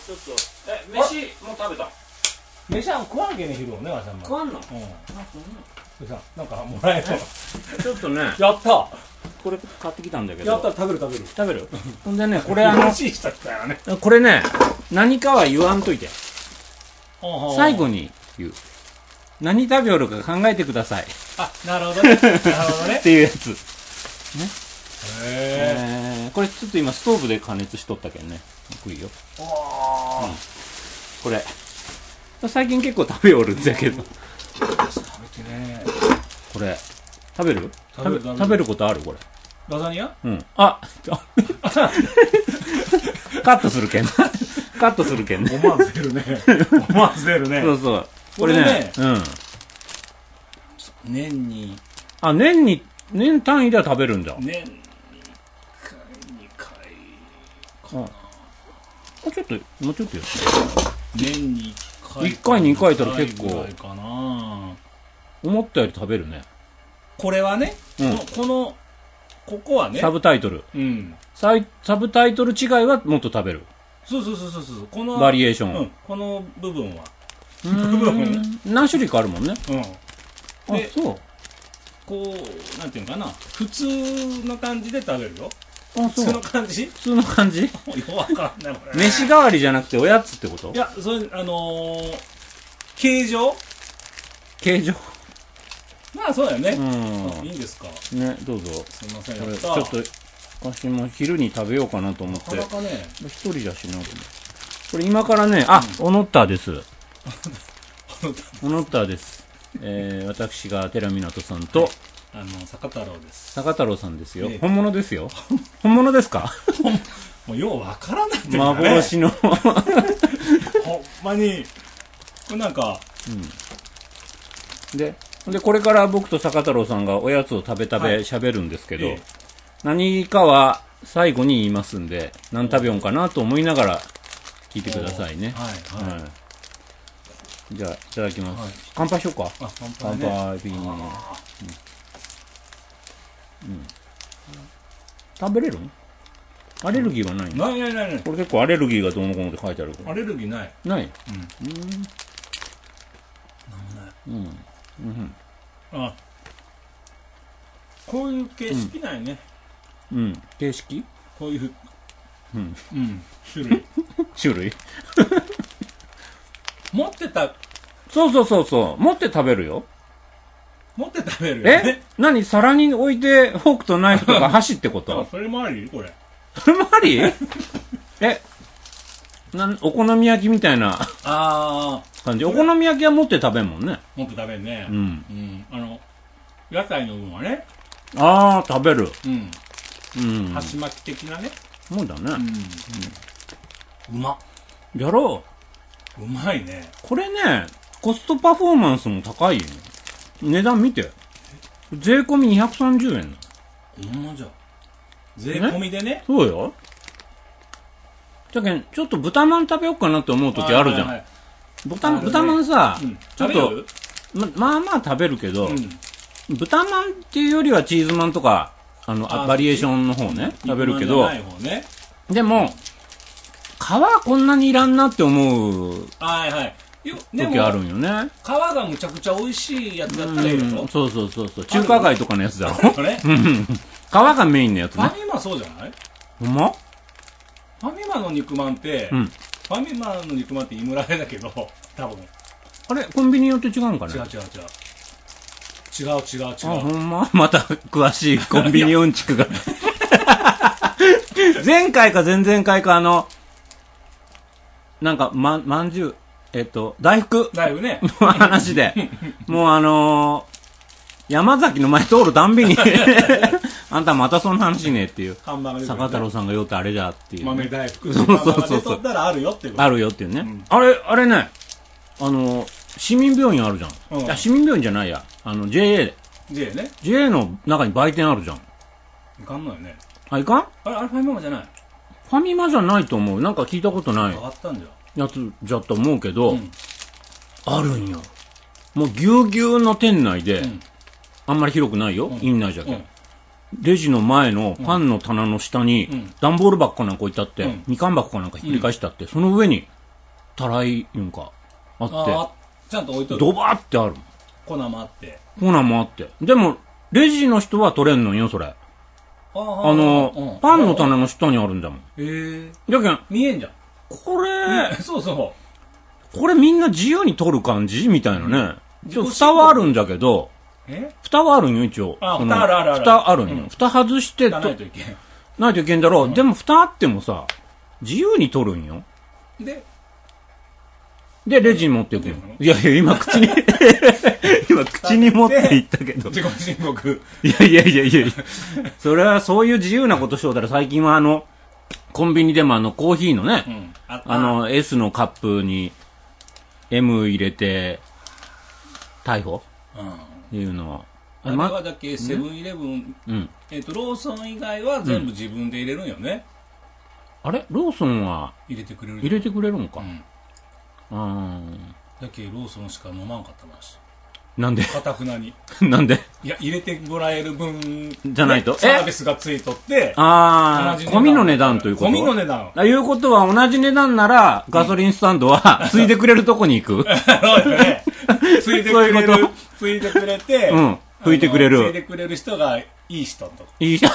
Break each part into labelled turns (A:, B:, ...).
A: ちょっと飯もう食べた。
B: 飯は食わんけね昼をねわしゃん
A: 食わんの？
B: さなんかもらえる
A: ちょっとね
B: やった
A: これ買ってきたんだけど。
B: やった食べる
A: 食べる。ほんでねこれ
B: しい人来たよね
A: これね何かは言わんといて。最後に言う。何食べよるか考えてください。
B: あ、なるほどね。なるほどね。
A: っていうやつ。ね。これちょっと今ストーブで加熱しとったけんね。食いよ。これ。最近結構食べおるんだけど。
B: 食べてね。
A: これ。食べる？食べることあるこれ。
B: ラザニア？
A: うん。あカットするけん。カットするけんね。
B: 思わず出るね。思わず出るね。
A: そうそう。これね。うん。
B: 年に。
A: あ、年単位では食べるんだ。
B: 年に1回、2回かな。
A: もうちょっとやって。
B: 年に1回。
A: 1回2回いたら結構。
B: かな。
A: 思ったより食べるね。
B: これはね、ここはね。
A: サブタイトル。
B: うん。
A: サブタイトル違いはもっと食べる。
B: そう。この
A: バリエーション。
B: うん。この部分は。
A: 何種類かあるもんね。
B: うん。
A: あ、そう。
B: こう、なんていうのかな。普通の感じで食べるよ。
A: あ、そう。
B: 普通の感じ？
A: 普通の感じ？
B: よくわかんないこれ。
A: 飯代わりじゃなくておやつってこと？
B: いや、それ、形状？
A: 形状？
B: まあそうだよね。
A: うん。
B: いいんですか？
A: ね、どうぞ。
B: すいません。
A: ちょっと、私も昼に食べようかなと思って。
B: なかなかね。
A: 一人だしな。これ今からね、オノッターです。オノッターです。私が寺湊さんと、
B: 坂太郎です。
A: 坂太郎さんですよ。本物ですよ。本物ですか？
B: もうようわからないってね。
A: 幻の。ほん
B: まに、これなんか、
A: で、これから僕と坂太郎さんがおやつを食べ喋るんですけど、何かは最後に言いますんで、何食べようかなと思いながら聞いてくださいね。はい。じゃあ、いただきます。乾杯しようか。乾杯。食べれる？アレルギーはないの？
B: ない。
A: これ結構アレルギーがどうのこうのって書いてある。
B: アレルギーない。
A: ない？
B: あ、こういう形式ないね。
A: 形式？
B: こういう、種類。持ってた。
A: そう。持って食べるよ。
B: 持って食べるよね。
A: 何？皿に置いてフォークとナイフとか箸ってこと？
B: それもあり？これ。
A: それもあり？お好み焼きみたいな感じ。お好み焼きは持って食べんもんね。
B: 持って食べんね。屋台の分はね。
A: 食べる。
B: 箸巻き的なね。
A: そうだね。
B: うまっ。
A: やろ
B: う。うまいね。
A: これね、コストパフォーマンスも高いよ。値段見て。税込み230円。
B: ほんまじゃ。税込みでね。
A: そうよ。じゃけん、ちょっと豚まん食べようかなって思う時あるじゃん。豚まんさ、ちょっと、まあ食べるけど、豚まんっていうよりはチーズまんとか、バリエーションの方ね、食べるけど、でも、皮こんなにいらんなって思う時あるんよね。
B: 皮がむちゃくちゃ美味しいやつだったらいいよ。
A: そう。中華街とかのやつだろ。皮がメインのやつね。
B: ファミマそうじゃない？
A: ほんま？
B: ファミマの肉まんって、ファミマの肉まんって井村屋だけど、多分。
A: あれコンビニによって違うんかね？
B: 違う。
A: ほんま？また詳しいコンビニうんちくが。前回か前々回かなんか、まんじゅう、大福
B: ね。
A: の話で、もう山崎の前通るたんびに、あんたまたそんな話ねっていう。坂太郎さんが酔ってあれじゃっていう。
B: 豆大福。
A: そう。
B: 取ったらあるよっていう。
A: あるよっていうね。あれね、市民病院あるじゃん。いや、市民病院じゃないや。JA
B: ね。
A: JA の中に売店あるじゃん。
B: いかんのよね。
A: いかん？
B: あれファミマじゃない？
A: ファミマじゃないと思う。なんか聞いたことない
B: 変わったんじ
A: ゃやつじゃと思うけど、あるんよ。もうぎゅうぎゅうの店内で、あんまり広くないよ。院内じゃけん。レジの前のパンの棚の下に、段ボール箱かなんか置いてあって、みかん箱かなんかひっくり返してあって、その上にたらいうんか、あって。
B: ちゃんと置いとる。
A: ドバーってある。
B: 粉もあって。
A: 粉もあって。でも、レジの人は取れんのよ、それ。パンの種の下にあるんだもん。だけど、
B: 見えんじゃん。
A: これ、
B: そうそう。
A: これみんな自由に取る感じみたいなね。蓋はあるんだけど、蓋はあるんよ、一応。
B: 蓋ある。
A: 蓋あるんよ。蓋外して
B: ないといけん。
A: ないといけんだろう。でも蓋あってもさ、自由に取るんよ。で、レジに持っていくよ。いやいや、今口に持っていったけど。
B: 自己申告。
A: いや。それはそういう自由なことしようたら、最近はコンビニでもコーヒーのね、S のカップに M 入れて、逮捕っていうのは。
B: あれはだけセブンイレブン、ローソン以外は全部自分で入れるんよね。
A: あれローソンは
B: 入れてくれる
A: のか。
B: だけローソンしか飲まんかったらしい。
A: なんで
B: かたくなに。
A: なんで
B: いや、入れてもらえる分
A: じゃないと
B: サービスがついとって、
A: 込みの値段ということ。
B: 込みの値段。
A: いうことは同じ値段なら、ガソリンスタンドは、ついてくれるとこに行く。
B: そうよね。ついてくれて、
A: 拭いてくれる。
B: ついてくれる人がいい人と。
A: いい人。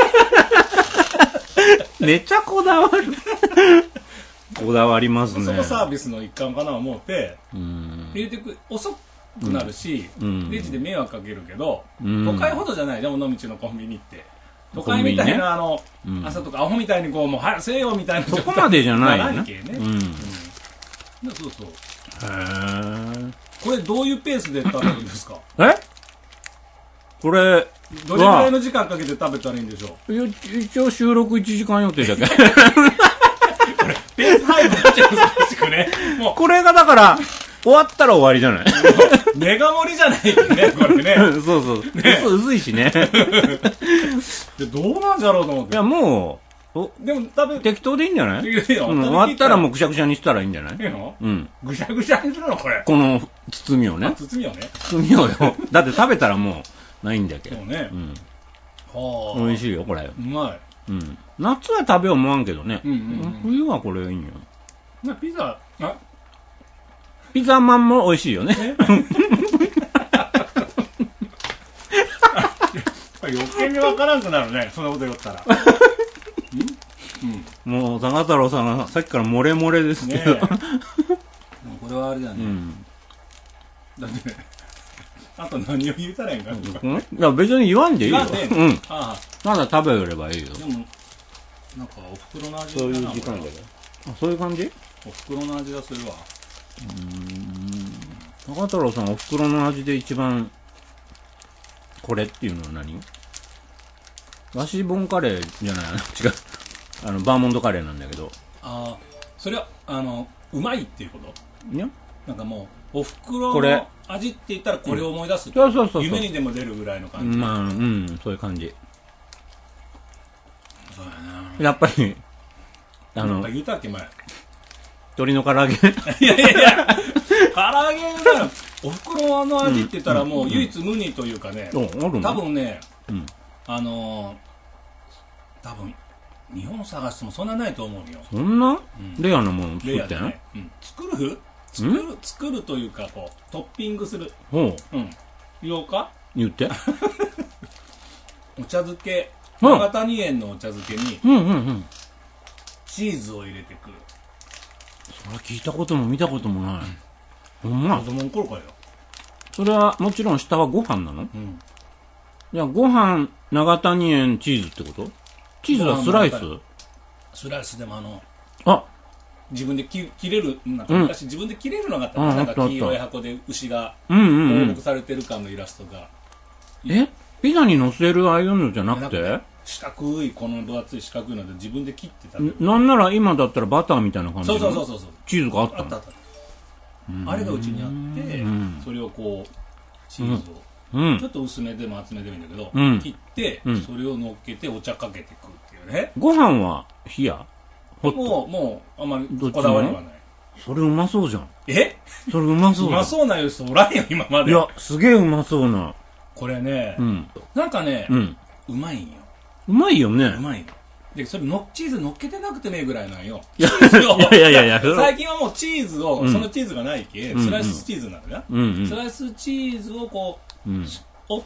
A: めっちゃこだわる。こだわりますね。
B: そのサービスの一環かなと思って、入れて遅くなるし、レジで迷惑かけるけど、都会ほどじゃないじゃん、尾道のコンビニって。都会みたいな朝とかアホみたいにもう早くせえよみたいな。
A: そこまでじゃないよね。
B: そうそう。これどういうペースで食べるんですか？
A: これ、
B: どれぐらいの時間かけて食べたらいいんでしょう？
A: 一応収録1時間予定だけ。
B: ペース配分って難しくね。もう
A: これがだから、終わったら終わりじゃない？
B: メガ盛りじゃないね、これね。
A: そう。うずいしね。
B: どうなんじゃろうと思って。
A: いや、もう、
B: でも
A: 適当でいいんじゃない？終わったらもうぐしゃぐしゃにしたらいいんじゃない？
B: ぐしゃぐしゃにするのこれ。
A: この包みをね。
B: 包みをね。
A: 包みをよ。だって食べたらもう、ないんだけど。
B: そうね。
A: 美味しいよ、これ。
B: うまい。
A: 夏は食べ思わんけどね。冬はこれいいんよ。ピザマンも美味しいよね。
B: 余計にわからんくなるね、そんなこと言ったら。
A: もう、坂太郎さんがさっきから漏れ漏れですけど。
B: これはあれだね。だってね、あと何を言ったらいいんかな。
A: いや、別に言わんでいいよ。まだ食べればいいよ。
B: でも、なんかお袋の味
A: そういう時間だよ。そういう感じ？
B: お袋の味がするわ。
A: 坂太郎さん、お袋の味で一番、これっていうのは何？わしボンカレーじゃない違う。バーモントカレーなんだけど。
B: それは、うまいっていうこと？
A: いや
B: なんかもう、お袋の味って言ったらこれを思い出す。
A: そう。
B: 夢にでも出るぐらいの感じ。
A: そういう感じ。
B: そうやな。
A: やっぱり、
B: なんか言うたっけ前。
A: 鶏の唐揚げ。
B: いや。唐揚げが、お袋の味って言ったらもう唯一無二というかね。多分ね、多分、日本探してもそんなないと思うよ。
A: そんなレアなもの作ってんの？
B: 作るというか、こう、トッピングする。言おうか？
A: 言って。
B: お茶漬け、長谷園のお茶漬けに、チーズを入れてくる。
A: それ聞いたことも見たこともない。ほんま。
B: 子供の頃からよ。
A: それはもちろん下はご飯なの？いや、ご飯、長谷園チーズってこと？チーズはスライス？
B: スライスでも自分で切れる、なんか昔自分で切れるのがあったら、なんか黄色い箱で牛が放牧されてる感のイラストが。
A: ピザに乗せるああいうのじゃなくて？
B: 四角い、この分厚い四角いので自分で切って食べる。
A: なんなら今だったらバターみたいな感じで。
B: そう。
A: チーズがあったの？
B: あった。あれがうちにあって、それをこう、チーズを、ちょっと薄めでも厚めでもいいんだけど、切って、それを乗っけてお茶かけて食うっていうね。
A: ご飯は冷や？
B: もう、あんまりこだわりはない。
A: それうまそうじゃん。それうまそう。
B: うまそうな人おらんよ、今まで。
A: いや、すげえうまそうな。
B: これね、なんかね、うまいんよ。
A: うまいよね。
B: うまいよ。 で、それチーズ乗っけてなくてもいいぐらいなんよ。
A: いや。
B: 最近はもうチーズを、そのチーズがないけ、スライスチーズなのよ。スライスチーズをこう、折って、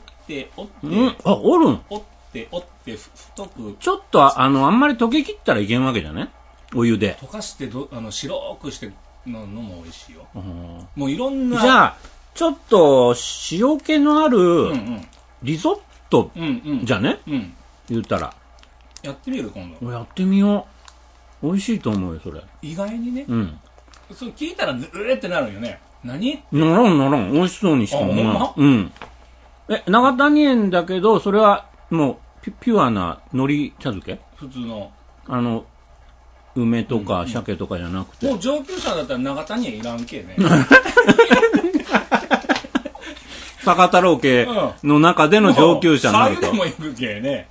A: あ、折るん？
B: 折って、太く。
A: ちょっと、あんまり溶け切ったらいけんわけじゃね？お湯で。
B: 溶かして、白くしてのも美味しいよ。もういろんな。
A: じゃあ、ちょっと、塩気のある、リゾット、じゃね？言ったら。
B: やってみる今度。
A: やってみよう。美味しいと思うよ、それ。
B: 意外にね。そう聞いたら、ってなるよね。何？
A: ならん。美味しそうにしか思わない。長谷園だけど、それは、もう、ピュアな海苔茶漬け？
B: 普通の。
A: 梅とか鮭とかじゃなくて。
B: もう上級者だったら長谷園いらんけね。
A: 坂太郎家の中での上級者になると。
B: 左右でも行くけね。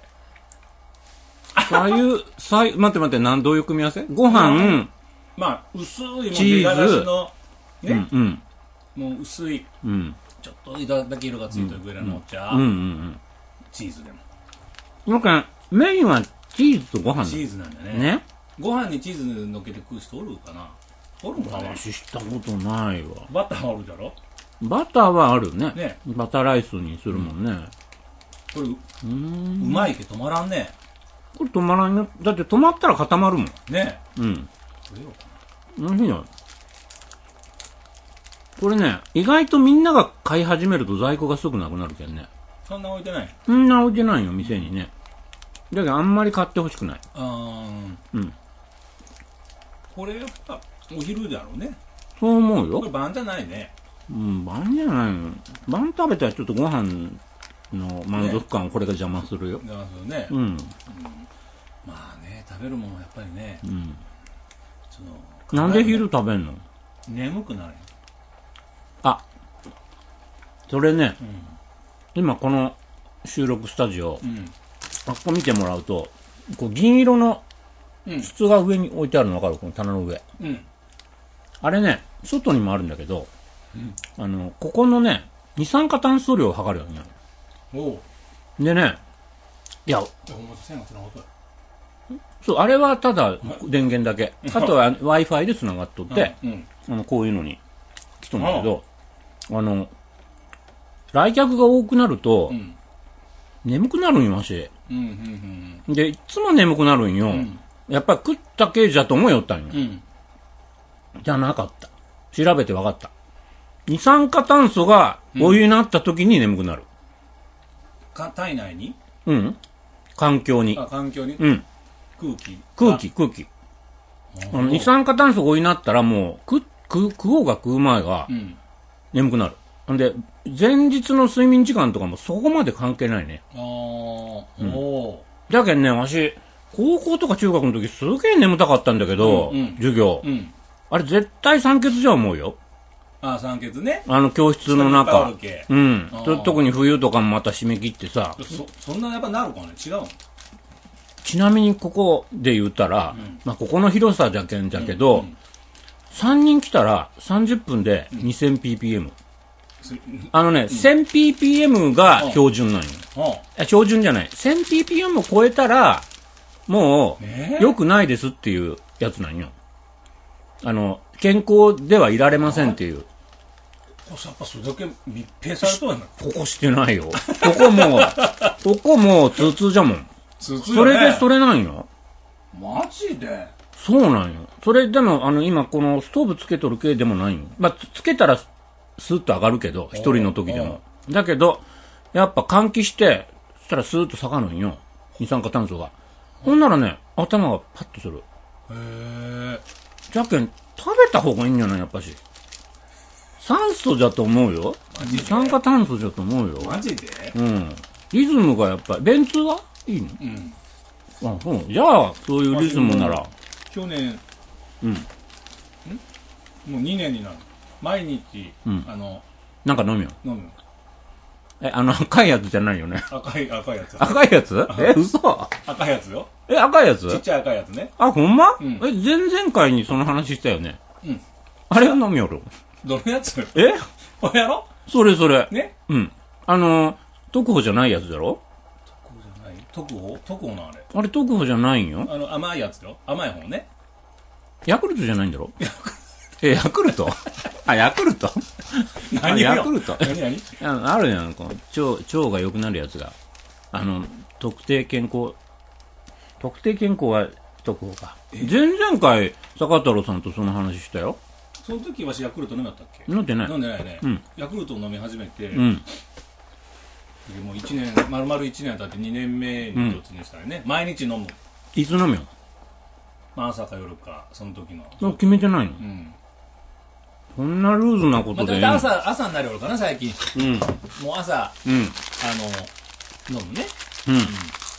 A: 待って、どういう組み合わせ？ご飯、
B: まあ、薄いもん
A: チーズ
B: の、ね。もう薄い。ちょっとだけ色がついてるぐらいのお茶。チーズでも。
A: メインはチーズとご飯だ。
B: チーズなんだね。
A: ね。
B: ご飯にチーズ乗っけて食う人おるかな？おるんかね？
A: 私したことないわ。
B: バターあるだろ？
A: バターはあるね。バターライスにするもんね。
B: これ、うまいけ止まらんね。
A: これ止まらんよ。だって止まったら固まるもん。
B: ね。
A: これよかな。美味しいよ。これね、意外とみんなが買い始めると在庫がすぐなくなるけんね。
B: そんな置いてない？
A: そんな置いてないよ、店にね。だけどあんまり買ってほしくない。
B: これお昼だろうね。
A: そう思うよ。
B: これ晩じゃないね。
A: 晩じゃないの。晩食べたらちょっとご飯の満足感をこれが邪魔するよ。
B: なるほどね。まあね、食べるものはやっぱりね。
A: なんで昼食べんの？
B: 眠くなる。
A: それね、今この収録スタジオ、ここ見てもらうと、こう銀色の筒が上に置いてあるの分かる？この棚の上。あれね、外にもあるんだけど、ここのね、二酸化炭素量を測るよね。でね、いや、そう、あれはただ電源だけ。あとは Wi-Fi で繋がっとって、こういうのに来とんだけど、来客が多くなると、眠くなるんよ、わし。で、いつも眠くなるんよ。やっぱり食った系じゃと思いよったんよ。じゃなかった。調べて分かった。二酸化炭素がお湯になった時に眠くなる。
B: 体内に？
A: 環境に。
B: 環境に？
A: 空気。二酸化炭素がお湯になったらもう、食おうが食う前が、眠くなる。んで、前日の睡眠時間とかもそこまで関係ないね。だけどね、わし、高校とか中学の時すげえ眠たかったんだけど、授業。あれ絶対酸欠じゃ思うよ。
B: 酸欠ね。
A: 教室の中。特に冬とかもまた締め切ってさ。
B: そんなやっぱなるかね？違うの？
A: ちなみにここで言ったら、ここの広さじゃけど、3人来たら30分で 2000ppm。1000ppm が標準なんよ。標準じゃない。1000ppm を超えたら、もう、良くないですっていうやつなんよ。健康ではいられませんっていう。
B: やっぱそれだけ密閉されとるの？
A: ここしてないよ。ここもう通じゃもん。それでそれなんよ。
B: マジで？
A: そうなんよ。それでも、今このストーブつけとる系でもないよ。つけたら、スーッと上がるけど、一人の時でも。だけど、やっぱ換気して、そしたらスーッと下がるんよ。二酸化炭素が。ほんならね、頭がパッとする。じゃけん、食べた方がいいんじゃないやっぱし。酸素じゃと思うよ。二酸化炭素じゃと思うよ。
B: マジで？
A: リズムがやっぱり、便通はいいの？じゃあ、そういうリズムなら。
B: 去年、もう2年になる。毎日、
A: なんか飲むよ。
B: 飲む。
A: 赤いやつじゃないよね。
B: 赤いやつ。
A: 赤いやつ？嘘？
B: 赤いやつよ。
A: 赤いやつ？
B: ちっちゃい赤いやつね。
A: ほんま？前々回にその話したよね。あれを飲みよる。
B: どのやつ？これやろ？
A: それ。
B: ね？
A: 特保じゃないやつだろ？
B: 特報のあれ。
A: あれ特報じゃないんよ。
B: 甘いやつよ。甘い方ね。
A: ヤクルトじゃないんだろ。ヤクルトあ、ヤクルト
B: 何
A: ヤクルト
B: 何
A: あるじゃん、腸が良くなるやつが。特定健康は特報か。前々回、坂太郎さんとその話したよ。
B: その時わしヤクルト飲んだったっけ？
A: 飲んでない。
B: 飲んでないね。
A: うん。
B: ヤクルトを飲み始めて、
A: うん。
B: でもう丸々1年経って2年目に突入したらね、毎日飲む。
A: いつ飲むよ。
B: まあ朝か夜か、その時の。
A: 決めてないの？
B: うん。
A: こんなルーズなことで。
B: また朝になるよかな、最近。
A: うん。
B: もう朝、
A: うん。
B: 飲むね。
A: うん。
B: いい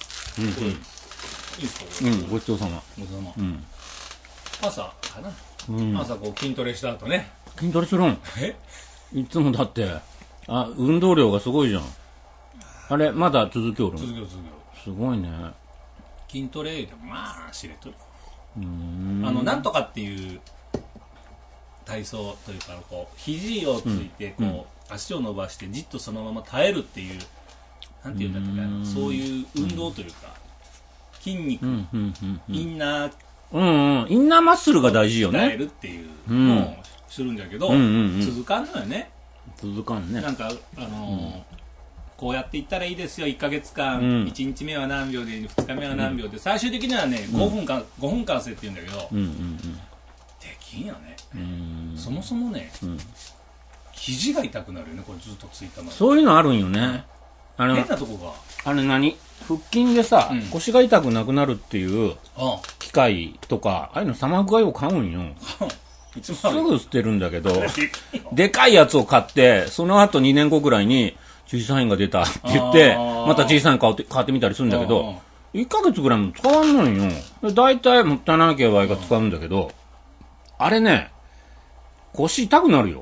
B: ですか？
A: うん。ごちそうさま。
B: ごちそうさま。
A: うん。
B: 朝かな。
A: うん。
B: 朝こう筋トレした後ね。
A: 筋トレするん？いつもだって、運動量がすごいじゃん。あれ、まだ続きおるん？
B: 続き
A: すごいね。
B: 筋トレでもまあ、知れとる。
A: なん
B: とかっていう体操というか、こう、肘をついて、こう、足を伸ばしてじっとそのまま耐えるっていう、なんていうんだっけな、そういう運動というか、筋肉、インナー、
A: インナーマッスルが大事よね。
B: 鍛えるっていうのをするんだけど、続かんのよね。
A: 続かんね。
B: なんか、こうやっていったらいいですよ、1ヶ月間、1日目は何秒で、2日目は何秒で、最終的にはね、5分間せって言うんだけど、できんよね。そもそもね、肘が痛くなるよね、これずっとついたまま。
A: そういうのあるんよね。
B: 変なとこが。
A: 腹筋でさ、腰が痛くなくなるっていう機械とか、ああいうのサマークがよく買うんよ。すぐ捨てるんだけど、でかいやつを買って、その後2年後ぐらいに、小さいのが出たって言って、また小さいの買ってみたりするんだけど、1ヶ月ぐらいも使わんのんよ。だいたいもったいなきゃばいが使うんだけど、あれね、腰痛くなるよ。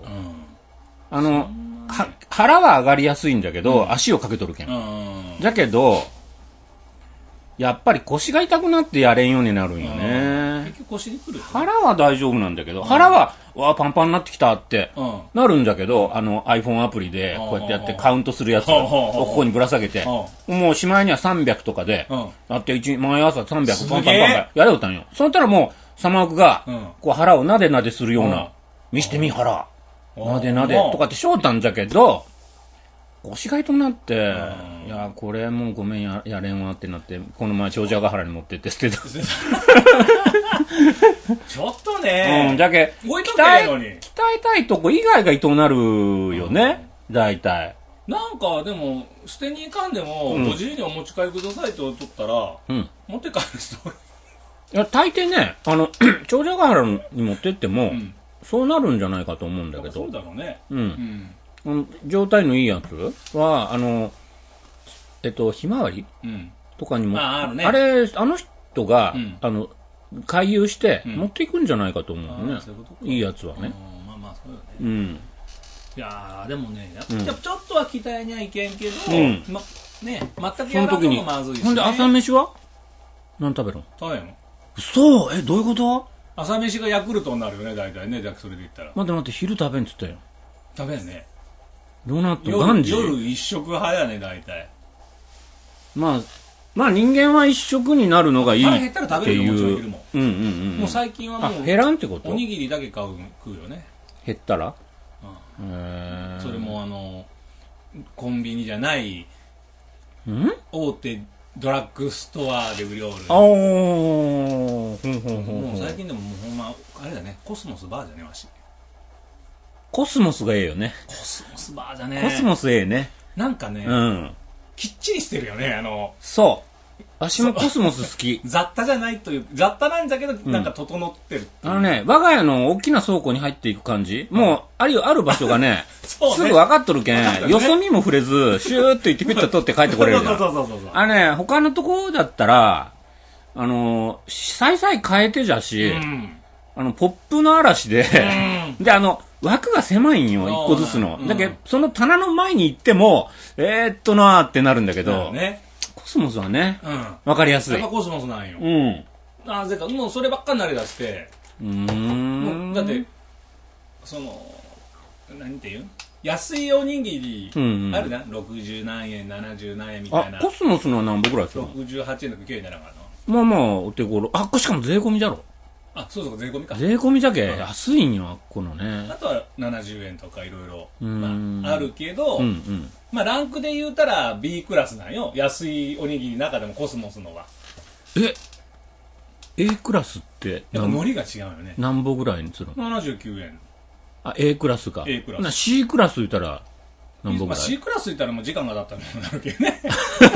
A: 腹は上がりやすいんだけど、足をかけとるけん。だけど、やっぱり腰が痛くなってやれんようになるんよね。
B: 結局腰に来る。
A: 腹は大丈夫なんだけど、腹は、パンパンになってきたってなるんだけど、iPhone アプリでこうやってやってカウントするやつをここにぶら下げて、もうしまいには300とかで、だって毎朝300パンパンパンやれよったんよ。そしたらもう、サマークが、こう腹をなでなでするような、見してみ腹、なでなでとかってしょうたんじゃけど、腰が痛くなって、いや、これもうごめんやれんわってなって、この前長者ヶ原に持ってって捨てた。
B: ちょっとね。
A: じゃけ、鍛えたいとこ以外が痛くなるよね。大体。
B: なんか、でも、捨てに行かんでも、ご自由にお持ち帰りくださいって取ったら、持って帰る人。
A: いや、大抵ね、長者ヶ原に持ってっても、そうなるんじゃないかと思うんだけど。
B: そうだろうね。
A: 状態のいいやつは、ひまわりとかにも、あれ、あの人が、回遊して持っていくんじゃないかと思うね。いいやつはね。
B: まあまあ、そうよね。いやー、でもね、ちょっとは鍛えにはいけんけど、ね、全くやらんのもまずいしね。
A: ほんで、朝飯は何食べるの？
B: 食べんの？
A: そう、どういうこと？
B: 朝飯がヤクルトになるよね、大体ね、それで言ったら。
A: 待って、昼食べんっつったよ。
B: 食べんね。
A: どうなって何時？
B: 夜一食派やね、大体。
A: まあ人間は一食になるのがいいっていう。
B: 腹減ったら食べるよ、もちろん昼も。もう最近はもう、
A: 減らんってこと？
B: おにぎりだけ食うよね。
A: 減ったら？
B: それもコンビニじゃない、大手ドラッグストアで売りおる。もう最近でももうほんま、あれだね、コスモスバーじゃねわし。
A: コスモスがええよね。
B: コスモスバーじゃね。
A: コスモスええね。
B: なんかね、きっちりしてるよね、
A: そう。私もコスモス好き。
B: 雑多じゃないという、雑多なんだけど、なんか整ってる。
A: 我が家の大きな倉庫に入っていく感じ、もう、ある場所がね、すぐ分かっとるけん、よそ見も触れず、シューッと行ってピッと取って帰ってこれるじゃん。他のとこだったら、さいさい変えてじゃし、ポップの嵐で、で、枠が狭いんよ、一個ずつの。だけど、その棚の前に行っても、なーってなるんだけど、コスモスはね、わかりやすい。
B: やっぱコスモスなんよ。なぜか、もうそればっかになりだして、だって、何て言う安いおにぎり、あるな、60何円、70何円みたいな。
A: コスモスのは何本ぐらいするの？
B: 68 円とか9円じゃなかった
A: まあまあ、お手頃。これしかも税込みじゃろ。
B: そうそう、税込みか。
A: 税込みじゃけ、安いんよ、このね。
B: あとは70円とかいろいろ、あるけど、まあランクで言うたら B クラスなんよ。安いおにぎりの中でもコスモスのは。
A: A クラスって、
B: やっぱ海苔が違うよね。
A: 何本ぐらいにするの？
B: 79円。
A: A クラスか。
B: A クラス。
A: C クラス言ったら、何本ぐらい？
B: C クラス言ったらもう時間が経ったらなるけどね。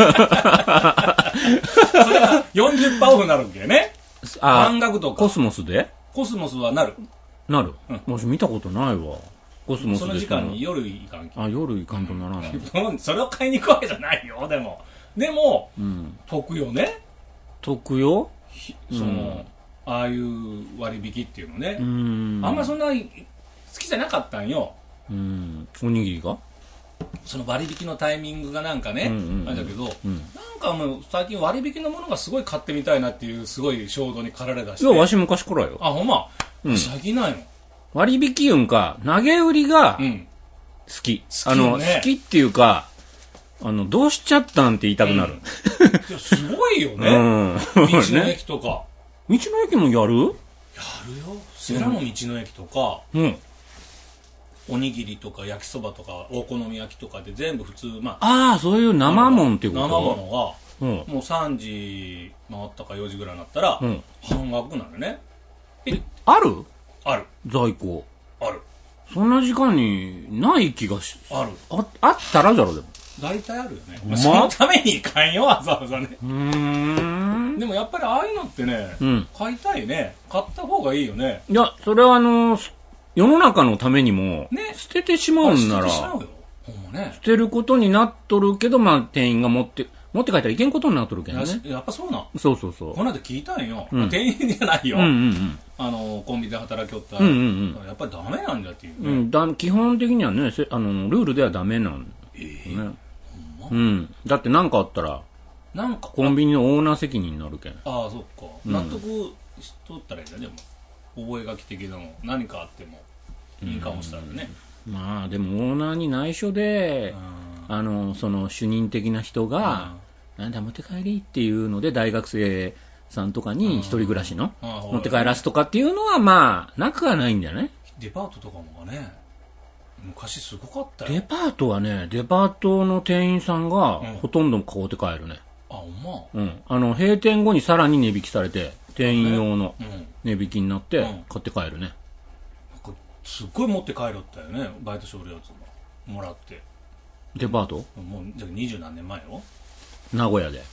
B: それが 40% オフになるけどね。半額とか。
A: コスモスで？
B: コスモスはなる。
A: もし見たことないわ。コスモスで。
B: その時間に夜行かんけ。
A: 夜行かんとならない。
B: それを買いに行くわけじゃないよ、でも。得よね。
A: 得よ？
B: ああいう割引っていうのね。あんまそんな好きじゃなかったんよ。
A: おにぎりが？
B: その割引のタイミングがなんかね、あれだけど、なんかもう最近割引のものがすごい買ってみたいなっていうすごい衝動に駆られだして。
A: いや、わし昔からよ。
B: ほんま。最近ないの？割
A: 引言うんか、投げ売りが好き。好きっていうか、どうしちゃったんって言いたくなる。
B: すごいよね。道の駅とか。
A: 道の駅もやる？
B: やるよ。セラの道の駅とか、おにぎりとか焼きそばとかお好み焼きとかで全部普通、
A: そういう生もんってこと？
B: 生ものが、もう3時回ったか4時ぐらいになったら、半額なのね。
A: ある？
B: ある。
A: 在庫。
B: ある。
A: そんな時間にない気がし、
B: ある。
A: あったらじゃろ、でも。
B: 大体あるよね。そのためにいかんよ、わざわざね。でもやっぱりああいうのってね、買いたいね。買った方がいいよね。
A: いや、それは世の中のためにも、捨ててしまうんなら、捨てることになっとるけど、店員が持って帰ったらいけんことになっとるけどね。
B: やっぱそうなん。
A: そう。
B: この間聞いたんよ。店員じゃないよ。コンビニで働きよったら、やっぱりダメなんだっていうね。
A: 基本的にはね、ルールではダメなんね。だって何かあったら、コンビニのオーナー責任になるけん。
B: そっか。納得しとったらいいんだね、でも。覚書的なの何かあってもいいかもしたらね。
A: でもオーナーに内緒で、その主任的な人が、なんだ持って帰りっていうので大学生さんとかに一人暮らしの持って帰らすとかっていうのはなくはないんじゃない？
B: デパートとかもね、昔すごかったよ。
A: デパートはね、デパートの店員さんがほとんど買うて帰るね。
B: ほん
A: ま。閉店後にさらに値引きされて、店員用の値引きになって買って帰るね。
B: すっごい持って帰るったよね、バイトしおるやつももらって。
A: デパート？
B: もうじゃあ20何年前よ。
A: 名古屋で。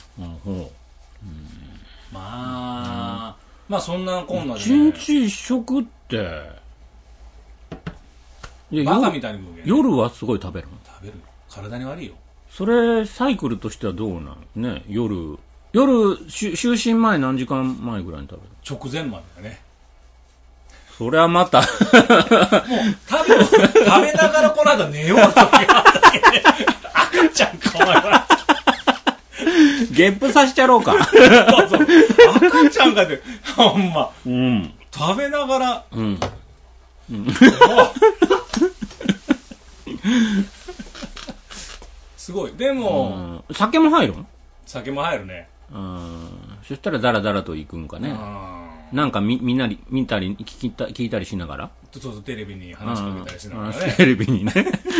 B: そんなこんなで
A: ね。一日一食って、
B: バカみたいに食うけどね。
A: 夜はすごい食べるの？
B: 食べる。体に悪いよ。
A: それ、サイクルとしてはどうなんね？夜、就寝前何時間前ぐらいに食べる？
B: 直前までだね。
A: それはまた。もう、
B: 食べながらこの間寝ようときがあったけどね。赤ちゃんかお前は。
A: ゲップさせちゃろうか。
B: 赤ちゃんかって、ほんま。食べながら。すごい。でも、
A: 酒も入るん？
B: 酒も入るね。
A: そしたらダラダラと行くんかね。なんかみんなに見たり聞いたりしながら。
B: そうテレビに話しかけたりしながらね。
A: テレビにね。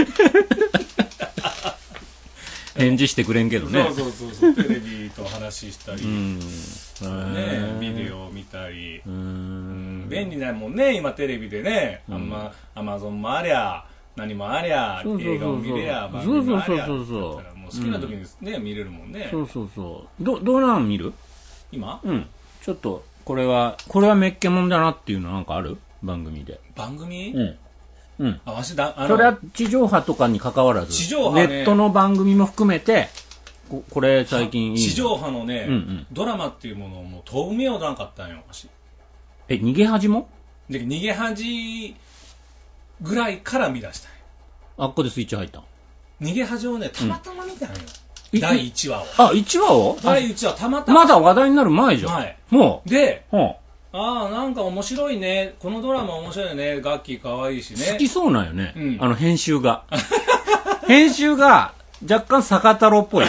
A: 返事してくれんけどね。
B: そうテレビと話したり、ビデオを見たり、便利なもんね、今テレビでね、アマゾンもありゃ、何もありゃ、映画を見れや、番組もありゃ、もう好きな時にね、見れるもんね。
A: どうなん見る？
B: 今？
A: ちょっと、これはめっけもんだなっていうのなんかある？番組で。
B: 番組？
A: それは地上波とかに関わらず、ネットの番組も含めて、これ最近いいの？
B: 地上波のね、ドラマっていうものをもう遠見をなかったんよ、私。
A: 逃げ恥も？
B: で逃げ恥ぐらいから見出したんよ。
A: ここでスイッチ入った。
B: 逃げ恥をね、たまたま見たんよ。第1話を。
A: 1話を？
B: 第1話たまたま。
A: まだ話題になる前じゃん。
B: 前。
A: もう。
B: で、 ああ、なんか面白いね。このドラマ面白いね。ガッキー可愛いしね。
A: 好きそうなんよね。編集が。編集が若干坂太郎っぽい。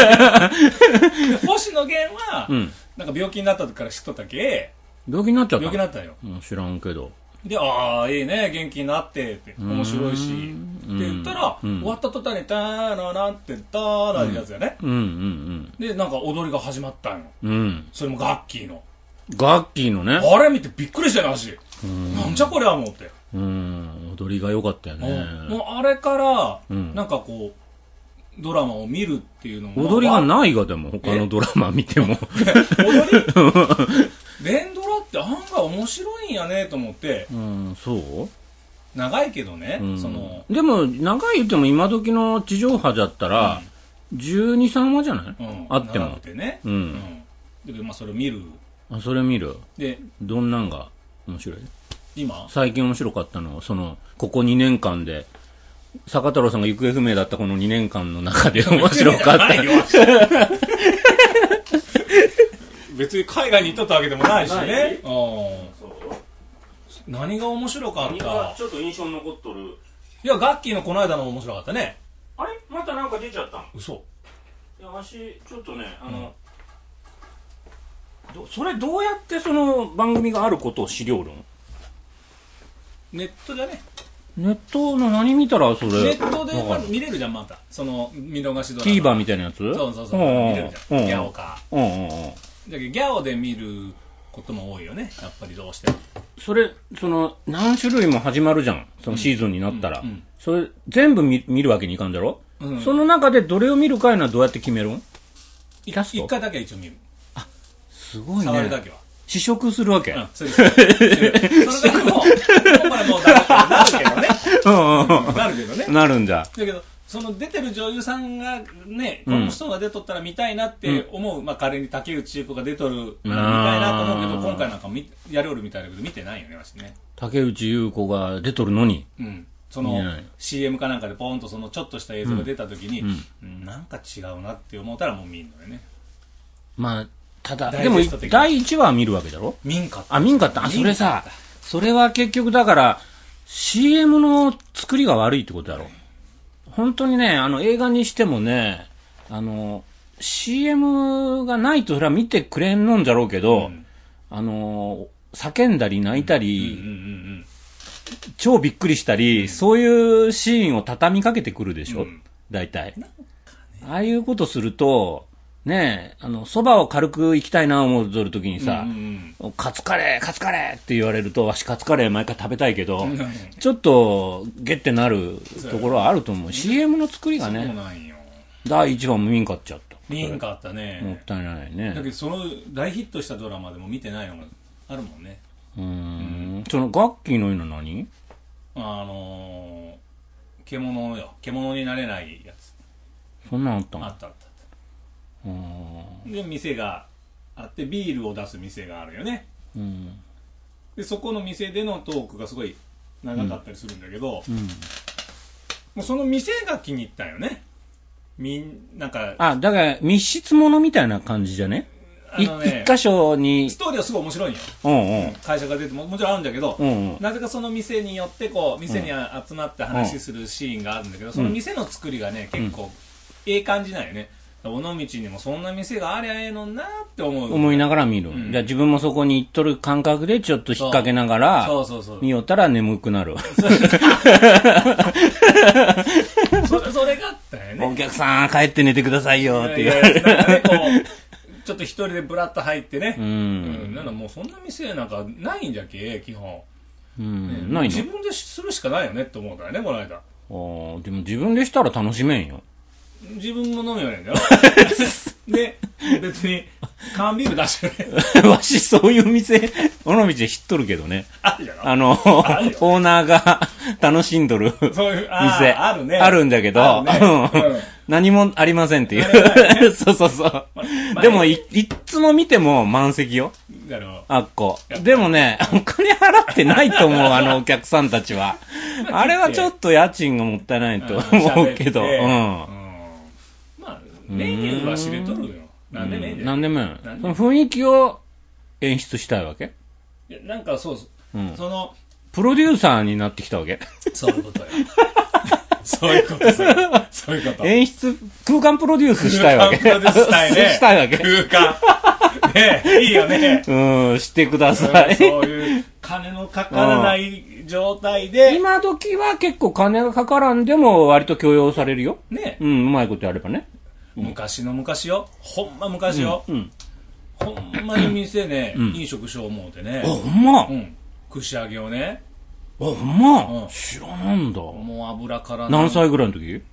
B: 星野源は、なんか病気になった時から知っとったけ。
A: 病気になっちゃった？
B: 病気になったよ。
A: 知らんけど。
B: で、ああ、いいね、元気になってって、面白いし。って言ったら、終わった途端に、ターナナってターナってやつやね。で、なんか踊りが始まったんよ。それもガッキーの。
A: ガッキーのね。
B: あれ見てびっくりしたよ、足。なんじゃこりゃ思って。
A: 踊りが良かったよね。
B: もうあれから、なんかこう、ドラマを見るっていうのも。
A: 踊りがないがでも、他のドラマ見ても。
B: 踊り連ドラって案外面白いんやねと思って。
A: そう
B: 長いけどね。
A: でも、長い言っても今時の地上波じゃったら、12、3話じゃない？あっても。
B: 長くてね。で、まあそれを見る。
A: それ見る。
B: で、
A: どんなんが面白い？
B: 今
A: 最近面白かったのは、ここ2年間で、坂太郎さんが行方不明だったこの2年間の中で面白かった。
B: 別に海外に行っとったわけでもないしね。何が面白かった？
A: ちょっと印象に残っとる。
B: いや、ガッキーのこの間のも面白かったね。
A: あれまたなんか出ちゃったん？
B: 嘘。
A: いや、わし、ちょっとね、それどうやってその番組があることを知りおるん？
B: ネットじゃね。
A: ネットの何見たらそれ？
B: ネットで見れるじゃん、また。見逃しドラマ。
A: TVer みたいなやつ？
B: そう。見れるじゃん。ギャオか。だけどギャオで見ることも多いよね、やっぱりどうしても。
A: それ、何種類も始まるじゃん。そのシーズンになったら。それ、全部見るわけにいかんだろ？その中でどれを見るかいうのはどうやって決めるん？
B: キャスト？一回だけは一応見る。
A: あ、すごいね。
B: 触るだけは。
A: 試食するわけ？
B: それだけも、ここまでもうなるけどね。なるけどね。
A: なるんじゃ。
B: だけど、出てる女優さんがね、この人が出とったら見たいなって思う、まあ仮に竹内結子が出とる、見たいなと思うけど、今回なんかやりおるみたいだけど、見てないよね、わしね。
A: 竹内結子が出とるのに。
B: CM かなんかでポーンとちょっとした映像が出た時に、なんか違うなって思ったらもう見んのよね。
A: まあ、ただ、でも第1話は見るわけだろ？
B: 見んかった。
A: あ、見んかった。それさ、それは結局だから、CM の作りが悪いってことだろ。本当にね、映画にしてもね、CM がないとそれは見てくれんのんじゃろうけど、叫んだり泣いたり、超びっくりしたり、そういうシーンを畳みかけてくるでしょ、大体。ああいうことすると、ねえ、蕎麦を軽く行きたいな思うとるときにさ、カツカレーって言われると、わしカツカレー毎回食べたいけど、ちょっとゲッてなるところはあると思う。CM の作りがね、第1話も見んかっちゃった。
B: 見んかったね。
A: もったいないね。
B: だけど大ヒットしたドラマでも見てないのがあるもんね。
A: そのガッキーのいうのは何？
B: 獣よ。獣になれないやつ。
A: そんなんあったの？
B: あった。で店があってビールを出す店があるよね、でそこの店でのトークがすごい長かったりするんだけど、もうその店が気に入ったよね。なんか
A: だから密室ものみたいな感じじゃね？一箇所に
B: ストーリーはすごい面白いんよ。会社が出てもちろんあるんだけど、なぜかその店によって店に集まって話するシーンがあるんだけど、その店の作りがね結構ええ感じなんよね。尾道にもそんな店がありゃええのなって思
A: いながら見る、じゃあ自分もそこに行っとる感覚でちょっと引っ掛けながら見よったら眠くなる。
B: それがあったよね。
A: お客さん帰って寝てくださいよって言われる。
B: ちょっと一人でブラッと入ってね、なんかもうそんな店なんかないんじゃけ基本、ないの？自分でするしかないよねって思うからね、この間。
A: でも自分でしたら楽しめんよ。
B: 自分も飲むよねんだよ。で、別に缶ビール出して
A: ね。わしそういう店、尾道で知っとるけどね。
B: あるじゃろ。
A: オーナーが楽しんどる店。
B: あるね。
A: あるんだけど、何もありませんっていう。そう。でもいつも見ても満席よ。あっこ。でもね、お金払ってないと思う、お客さんたちは。あれはちょっと家賃がもったいないと思うけど。
B: メニューは知れとるよ。何でもいいんだよ。
A: 何でもいい。その雰囲気を演出したいわけ？
B: いやなんかそう、その
A: プロデューサーになってきたわけ。
B: そういうことよ。そういうことそういうこと。
A: 演出、空間プロデュースしたいわけ。
B: 空間プロデュースしたいね。
A: したいわけ。
B: 空間。ねえ、いいよね。
A: してください。
B: そういう金のかからない状態で。
A: 今時は結構金がかからんでも割と許容されるよ。
B: ね。
A: うまいことやればね。
B: 昔の昔よ。ほんま昔よ。ほんまに店ね、飲食しよう思うてね。
A: ほんま。
B: 串揚げをね。
A: ほんま。知らなんだ。
B: もう油から
A: 何歳ぐらいの時？
B: 30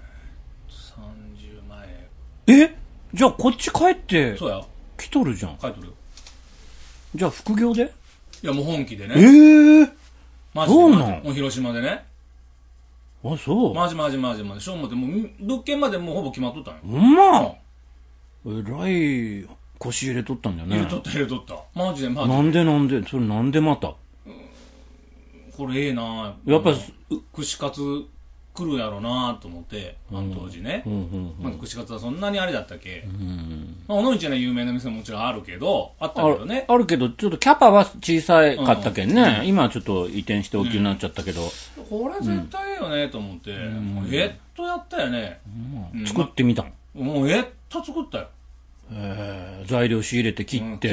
B: 前。
A: じゃあこっち帰って。
B: そうや。
A: 来とるじゃん。
B: 帰っとるよ。
A: じゃあ副業で？
B: いやもう本気でね。マジで。
A: そうなん？
B: もう広島でね。
A: あ、そう。
B: マジ。しょうもって、もう物件までもうほぼ決まっとったんよ。
A: ほんま。えらい腰入れとったんだよね。
B: 入れとった。マジで。
A: なんでそれなんでまた。
B: これええなぁ。
A: やっぱ
B: 串カツ来るやろなと思って、あの当時ね。まだ串カツはそんなにあれだったっけ。尾道には有名な店ももちろんあるけど、あったけどね。
A: あるけど、ちょっとキャパは小さかったけんね。今はちょっと移転して大きくなっちゃったけど。
B: これ絶対ええよねと思って、もうやったよね。
A: 作ってみたん？
B: もう作ったよ。
A: 材料仕入れて切って。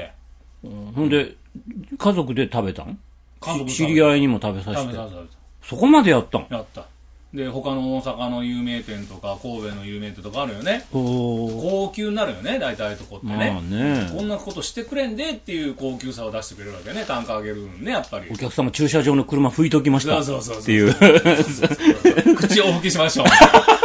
A: ほんで、家族で食べたん？知り合いにも食べさせて。そこまでやったん？
B: やった。で、他の大阪の有名店とか、神戸の有名店とかあるよね。高級になるよね、大体ああいうとこってね。
A: まあね。
B: こんなことしてくれんでっていう高級さを出してくれるわけね、単価上げるね、やっぱり。
A: お客様駐車場の車拭いときました。
B: そう
A: っていう。
B: 口をお拭きしましょう。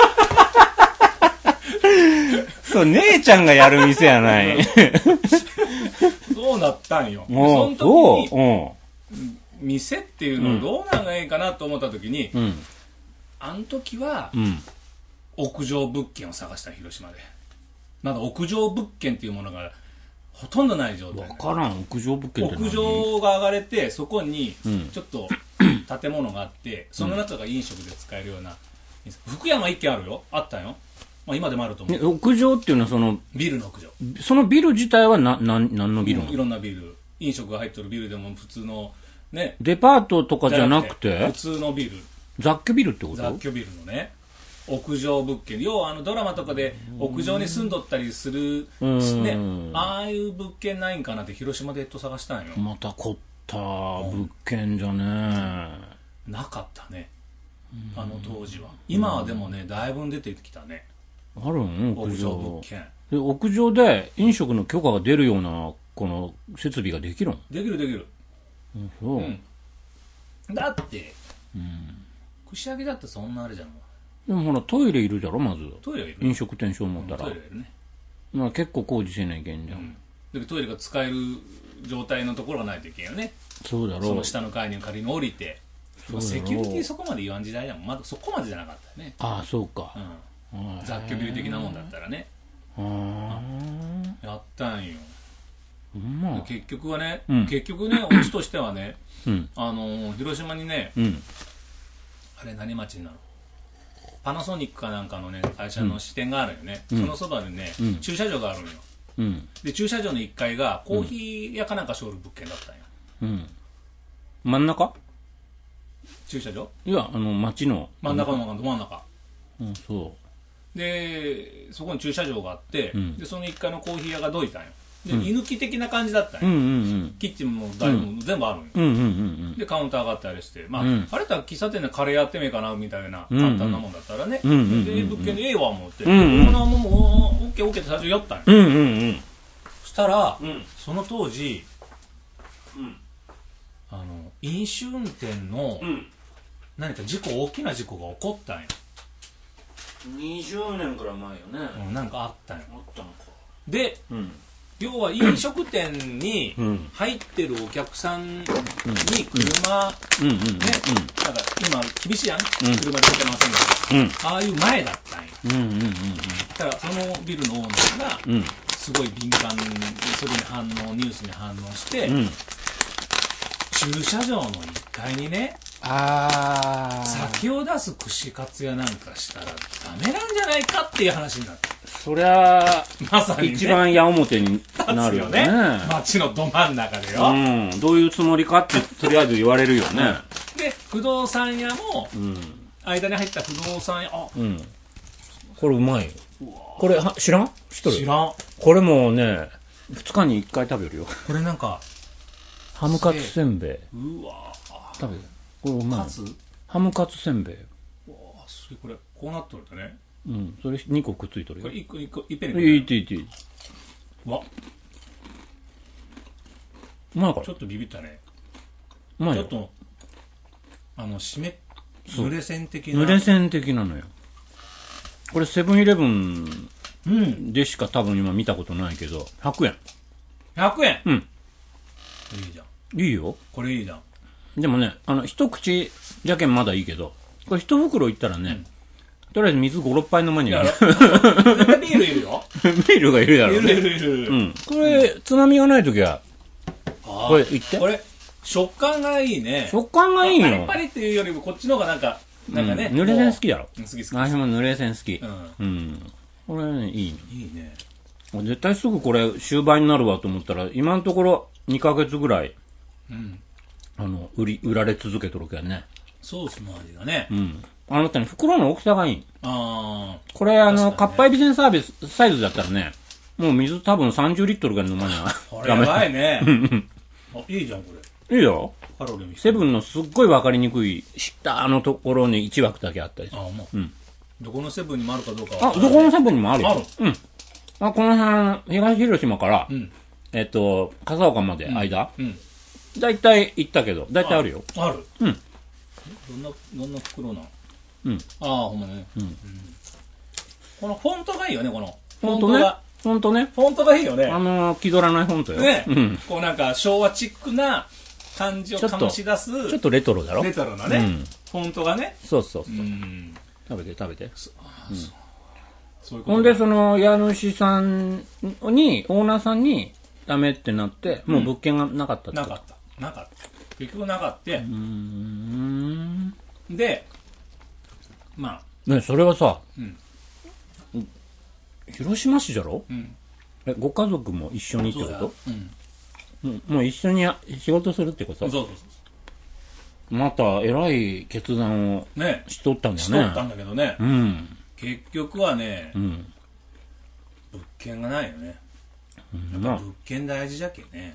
A: そう、姉ちゃんがやる店やない。
B: そうなったんよ。その時に、店っていうのどうなんがええかなと思った時に、あの時は、屋上物件を探した広島で。まだ屋上物件っていうものがほとんどない状態。
A: わからん、屋上物件って何？
B: 屋上が上がれて、そこにちょっと建物があって、その中が飲食で使えるような。福山一軒あるよ。あったよ。まあ今でもあると思う。
A: 屋上っていうのはその
B: ビルの屋上。
A: そのビル自体は何のビルなの？
B: いろんなビル。飲食が入ってるビルでも普通のね。
A: デパートとかじゃなくて
B: 普通のビル。
A: 雑居ビルってこと？
B: 雑居ビルのね。屋上物件。要はドラマとかで屋上に住んどったりするね。ああいう物件ないんかなって広島で探したんよ。
A: また凝った物件じゃね
B: え。なかったね。あの当時は。今はでもね、だいぶ出てきたね。
A: あるん？
B: 屋上物件。
A: で、屋上で飲食の許可が出るようなこの設備ができるん？
B: できる。
A: そう。
B: だって、串揚げだってそんなあれじゃん。
A: でもほらトイレいるじゃろまず。
B: トイレいる。
A: 飲食店しよう思ったら。
B: トイレいるね。
A: まあ結構工事せないけんじゃん。
B: でトイレが使える状態のところがないといけんよね。
A: そうだろう。
B: その下の階に仮に降りて。セキュリティそこまで言わん時代だもん。まだそこまでじゃなかったよね。
A: ああ、そうか。
B: 雑居ビル的なもんだったらね。やったんよ。結局はね、オチとしてはね、広島にね、あれ何町になる？パナソニックかなんかのね、会社の支店があるよね。そのそばにね、駐車場があるんよ。で、駐車場の1階がコーヒー屋かなんかしょる物件だったんよ。
A: 真ん中？
B: 駐車場？
A: いや、町の。
B: 真ん中のど真ん中。
A: そう。
B: で、そこに駐車場があって、で、その1階のコーヒー屋がどいたんよ。で、居抜き的な感じだったんよ。キッチンも台も全部あるんよ。で、カウンターがあったりして、まあ、あれとは喫茶店でカレーやってみようかな、みたいな簡単なもんだったらね。で、物件でええわ、思って。このもう、オッケーって最初やったんよ。そしたら、その当時、飲酒運転の、何か大きな事故が起こったんよ。
A: 20年くらい前よね。
B: なんかあったんよ。
A: あったのか。
B: で、要は飲食店に入ってるお客さんに車、なんか今厳しいやん、車で出てませんが、ああいう前だったんよ。だからそのビルのオーナーがすごい敏感にそれにニュースに反応して、駐車場の1階にね、酒を出す串カツ屋なんかしたらダメなんじゃないかっていう話になった。
A: そりゃ
B: まさに、ね、
A: 一番矢面になるよね。
B: 街のど真ん中でよ。
A: うん。どういうつもりかってとりあえず言われるよね。
B: で、不動産屋も、間に入った不動産屋、
A: これうまいよ。これ知らん？知っとる？
B: 知らん。
A: これもね、2日に1回食べるよ。
B: これなんか、
A: ハムカツせんべい。
B: うわ
A: 食べる。これうまい。
B: カツ？
A: ハムカツせんべい。
B: うわそれこれ、こうなっとるんだね。
A: それ2個くっついとるよ。
B: これ1個、いっぺんに。
A: いい。
B: うわ。
A: うまいから。
B: ちょっとビビったね。
A: うまいよ。
B: ちょっと、濡れ線的な。
A: 濡れ線的なのよ。これセブンイレブンでしか多分今見たことないけど、100円。
B: 100円？いいじゃん。
A: いいよ。
B: これいいじゃん。
A: でもね、一口じゃけんまだいいけど、これ一袋いったらね、とりあえず水5、6杯飲まにゃいる。
B: 絶対ビールいるよ。
A: ビールがいるだろうね。
B: いる。
A: これ、つまみがないときは、これいって。
B: これ、食感がいいね。
A: 食感がいいよ。
B: パリパリっていうよりもこっちの方がなんかね。
A: 濡れ線好きだろ。
B: 好き。
A: 私も濡れ線好き。これね、いいね。
B: いいね。
A: 絶対すぐこれ終売になるわと思ったら、今のところ2ヶ月ぐらい、売られ続けとるけどね。
B: ソースの味がね。
A: あなたに袋の大きさがいい。
B: こ
A: れかっぱえびせんサイズだったらね、もう水多分30リットルぐらい飲まにゃ。
B: これやばいね。いいじゃん、これ。
A: いいよ。
B: カロリー
A: セブンのすっごい分かりにくい下のところに1枠だけあったりする。
B: どこのセブンにもあるかどうかは。
A: どこのセブンにもあるよ。この辺、東広島から、笠岡まで間。だいたい行ったけど、だいたいあるよ。
B: ある。どんな袋なの？ほんまね。このフォントがいいよね、この。
A: フォントね。フ
B: ォントがいいよね。
A: 気取らないフォントよ。
B: ね。こうなんか昭和チックな感じを醸し出す。
A: ちょっとレトロだろ？
B: レトロなね。フォントがね。
A: そう。食べて。
B: そういうこと。
A: ほんで、家主さんに、オーナーさんに、ダメってなって、もう物件がなかったって。
B: なかった。結局なかった。で、
A: ね、それはさ、広島市じゃろ？ご家族も一緒にってこと？もう一緒に仕事するってこと？
B: そう。
A: また、偉い決断をしとったんだよね。
B: しとったんだけどね。結局はね、物件がないよね。物件大事じゃけね。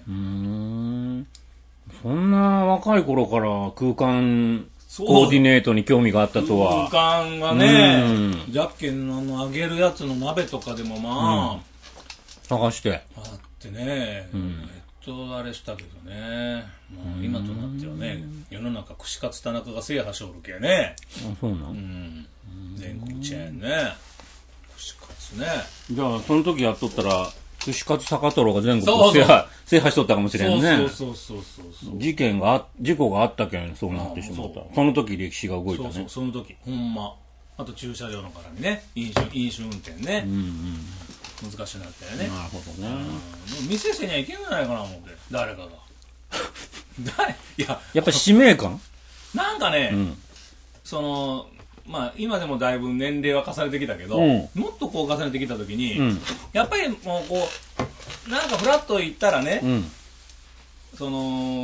A: そんな若い頃から空間コーディネートに興味があったとは。
B: 空間がね、じゃっけん揚げるやつの鍋とかでも
A: 探して。
B: あってね、あれしたけどね、今となってはね、世の中串カツ田中が制覇しおるけね。
A: そうなん？
B: 全国チェーンね。串カツね。
A: じゃあ、その時やっとったら、串カツ坂太郎が全国制覇しとったかもしれんね。
B: そう。
A: 事故があったけん、そうなってしまった。その時歴史が動いたね。
B: その時、ほんま。あと駐車場の絡みね。飲酒運転ね。難しくなったよね。
A: なるほどね。
B: 店せにはいけんじゃないかな、思って。誰かが。
A: やっぱり使命感？
B: なんかね、今でもだいぶ年齢は重ねてきたけど、もっとこう重ねてきた時に、やっぱりもうこう、なんかフラッと行ったらね、スナ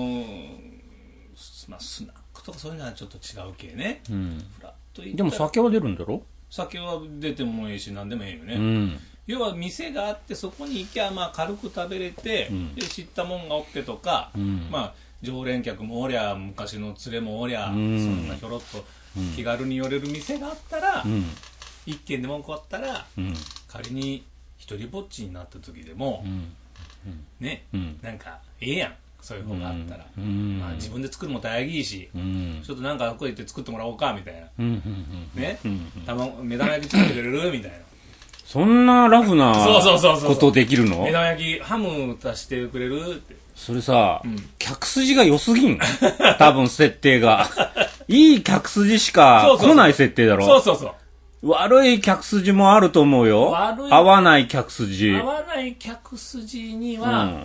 B: ックとかそういうのはちょっと違う系ね。フラッと行ったら。
A: でも酒は出るんだろ？酒
B: は出てもいいし、何でもいいよね。要は店があってそこに行きゃ軽く食べれて、で知ったもんがおってとか、常連客もおりゃ昔の連れもおりゃ、そんなひょろっと気軽に寄れる店があったら、一軒でもこうあったら、仮に一人ぼっちになった時でも、ね、なんかええやん、そういう方があったら、自分で作るのも大変いいし、ちょっとなんかここ行って作ってもらおうかみたいな、ね、目玉焼き作ってくれるみたいな。そ
A: んなラフなことできるの？
B: 目玉焼きハム足してくれるって。
A: それさ、客筋が良すぎん。多分設定が。いい客筋しか来ない設定だろ。
B: そう。
A: 悪い客筋もあると思うよ。合わない客筋。
B: 合わない客筋には、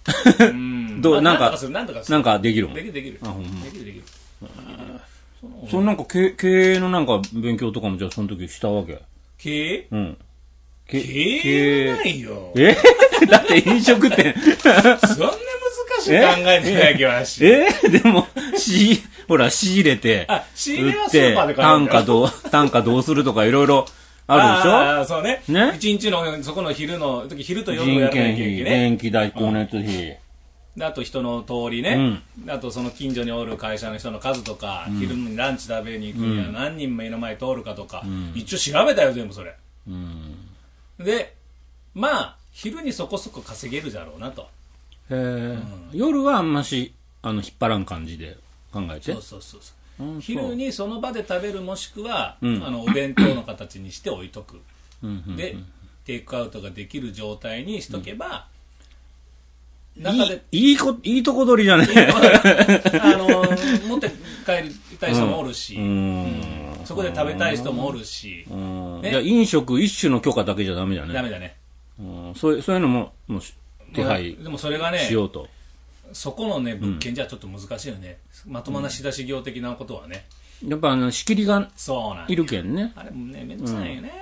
A: なんかできるもん。
B: できる。
A: そのなんか経営のなんか勉強とかもじゃあその時したわけ？
B: 経経営ないよ。
A: だって飲食店。
B: そんな難しい考えてないけどなし。
A: でも、ほら、仕入れて、
B: 仕入れはスーパーで買う
A: 単価どうするとかいろいろあるでしょ。
B: そうね。一日の、そこの昼と夜をやらなきゃいけないね。
A: 電気代、光熱費。
B: あと人の通りね、あとその近所におる会社の人の数とか、昼にランチ食べに行くには何人目の前通るかとか、一応調べたよ全部それ、でまあ昼にそこそこ稼げるじゃろうなと。
A: 夜はあんまし引っ張らん感じで考えて。
B: そう昼にその場で食べる、もしくは、お弁当の形にして置いとく、でテイクアウトができる状態にしとけば、中で
A: いいとこ取りじゃね
B: 持って帰りたい人もおるし、そこで食べたい人もおるし、
A: じゃあ飲食一種の許可だけじゃダメだね。
B: ダメだね。
A: そういうのも手配
B: でもそれがね
A: しようと。
B: そこのね物件じゃちょっと難しいよね。まともな仕出し業的なことはね。
A: やっぱ仕切りがいるけんね。
B: あれもねめんどくさいよね。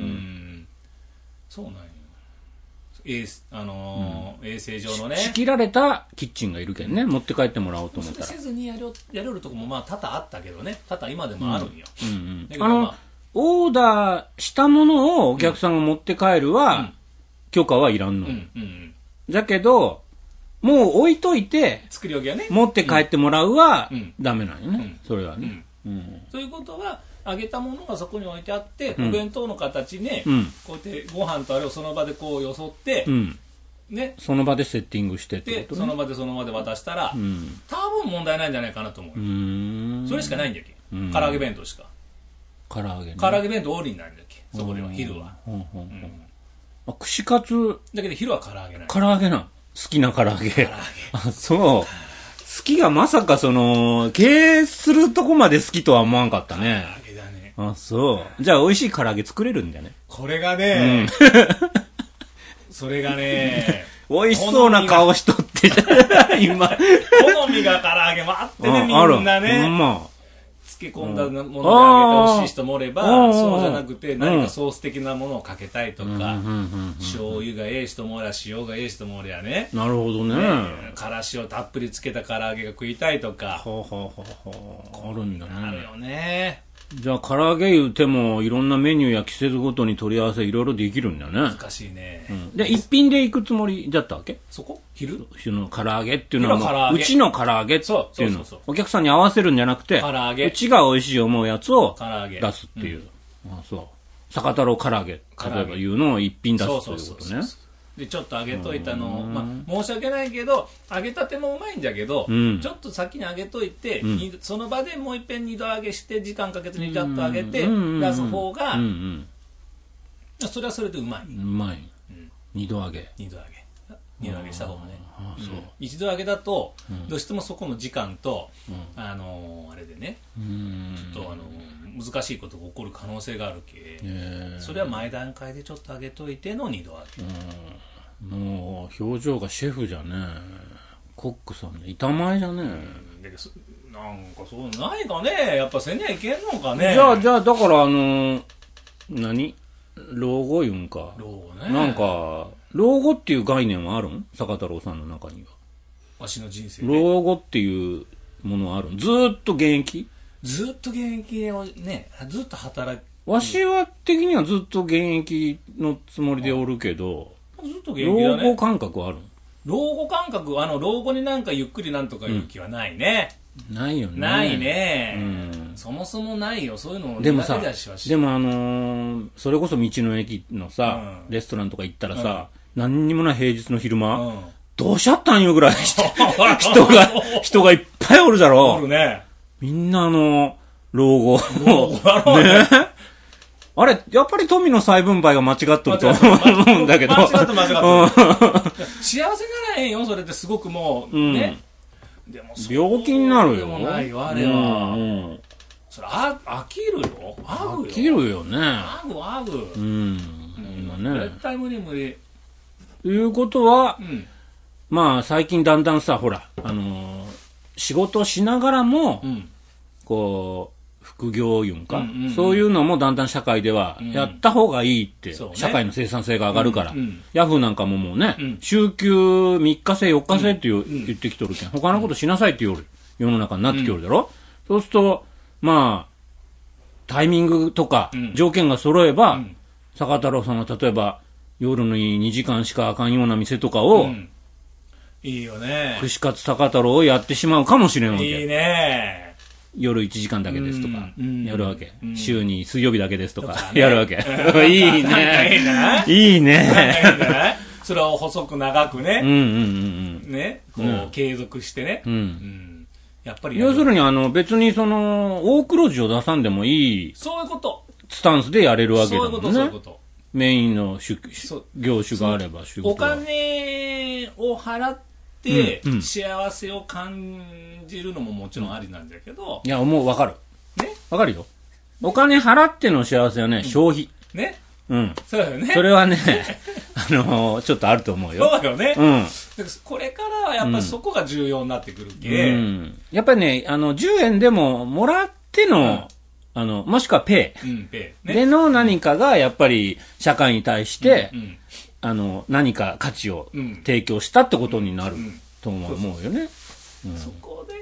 B: そうなんよ。衛生上のね
A: 仕切られたキッチンがいるけんね、持って帰ってもらおうと思ったら。
B: それせずにやれるとこもまあ多々あったけどね、多々今でもあるんよ。
A: オーダーしたものをお客さんが持って帰るは許可はいらんの。だけどもう置いといて
B: 作り置きはね
A: 持って帰ってもらうはダメなんよね、それはね。
B: ということは揚げたものがそこに置いてあって、お弁当の形ね、こうやってご飯とあれをその場でこうよそって、ね、
A: その場でセッティングしてってことね。
B: その場で渡したら、多分問題ないんじゃないかなと思う。それしかないんだっけ、唐揚げ弁当しか。
A: 唐揚げ
B: 弁当オーリーなんだっけ、そこでは昼は。
A: 串カツ
B: だけど昼は唐揚げない。
A: 唐揚げな、好きな唐揚げ。そう。好きがまさか経営するとこまで好きとは思わんかったね。
B: 唐揚げだね。
A: そう。じゃあ美味しい唐揚げ作れるんだね。
B: これがね、それがね、
A: 美味しそうな顔しとってじゃん、今。
B: 好みが唐揚げもあってね、みんなね。漬け込んだもので揚げてほしい人もおれば、そうじゃなくて何かソース的なものをかけたいとか、醤油がええ人もおりゃ塩がええ人もおりゃね。
A: なるほどね。
B: からしをたっぷりつけた唐揚げが食いたいとか。
A: あるんだね。
B: あるよね。
A: じゃあ唐揚げ言うてもいろんなメニューや季節ごとに取り合わせいろいろできるんだね。
B: 難しいね。
A: で一品で行くつもりだったわけ？
B: そこ？昼
A: の唐揚げっていうのはうちの唐揚げっていうの、お客さんに合わせるんじゃなくて、
B: 唐揚げ
A: うちが美味しい思うやつを出すっていう。坂太郎唐揚げ例えばいうのを一品出すということね。
B: でちょっと揚げといたのを、申し訳ないけど揚げたてもうまいんじゃけど、ちょっと先に揚げといて、その場でもう一遍二度揚げして時間かけずにちょっと揚げて出す方が、それはそれでうまい。
A: 二度揚げ
B: した方がね。一度揚げだとどうしてもそこの時間とあれでね、ちょっと難しいことが起こる可能性があるけ、それは前段階でちょっと揚げといての二度揚げ。
A: もう表情がシェフじゃね、コックさんね、板前じゃね。
B: なんかそうないかね、やっぱせんにはいけんのかね。
A: じゃあだから老後言うんか。
B: 老後ね。
A: なんか老後っていう概念はあるん？坂太郎さんの中には。
B: わしの人生
A: で。老後っていうものはあるん？ずーっと現役？
B: ずっと現役をね、ずっと働く。
A: わしは的にはずっと現役のつもりでおるけど、
B: ずっと現役だね。
A: 老後感覚はあるん？
B: 老後感覚、老後になんかゆっくりなんとかいう気はないね。
A: ないよね。
B: ないね。そもそもないよ。そういうの
A: でもさ、でもそれこそ道の駅のさ、レストランとか行ったらさ、何にもない平日の昼間、どうしちゃったんよぐらい人がいっぱいおるだろ。
B: おるね。
A: みんな老後。ね。あれ、やっぱり富の再分配が間違っとると思うんだけど。
B: 間違ってる。幸せならへんよ、それってすごくもう、ね。でも
A: 病気になるよ。
B: でもないよ、あれは。それ、飽きるよ。
A: 飽きるよね。
B: 飽ぐ。
A: 今ね。
B: 絶対無理。
A: ということは、まあ最近だんだんさ、ほら、仕事しながらも、こう、 副業いうんか、そういうのもだんだん社会ではやった方がいいって、社会の生産性が上がるから、ヤフーなんかももうね、週休3日制4日制って言ってきとるけん、他のことしなさいって言う世の中になってきおるだろ、そうするとまあタイミングとか条件が揃えば、坂太郎さんが例えば夜に2時間しかあかんような店とかを、
B: いいよね。
A: 串カツ坂太郎をやってしまうかもしれんわけ。
B: いいね。
A: 夜1時間だけですとか、やるわけ。週に水曜日だけですとか、やるわけ。いいね。いいね。
B: それを細く長くね。ね。こう、継続してね。やっぱり。
A: 要するに、別に大黒字を出さんでもいい。
B: そういうこと。
A: スタンスでやれるわけだもんね。
B: そういうこと。
A: メインの業種があれば
B: お金を払って、幸せを感じるのももちろんありなんだけど。
A: いや、もうわかる。ね。わかるよ。お金払っての幸せはね、消費。
B: ね。
A: そうだよね。それはね、ちょっとあると思うよ。
B: そうだよね。これからはやっぱりそこが重要になってくるけ。
A: やっぱりね、10円でももらっての、もしくはペイ。での何かがやっぱり社会に対して、何か価値を提供したってことになると思うよね。
B: そこで、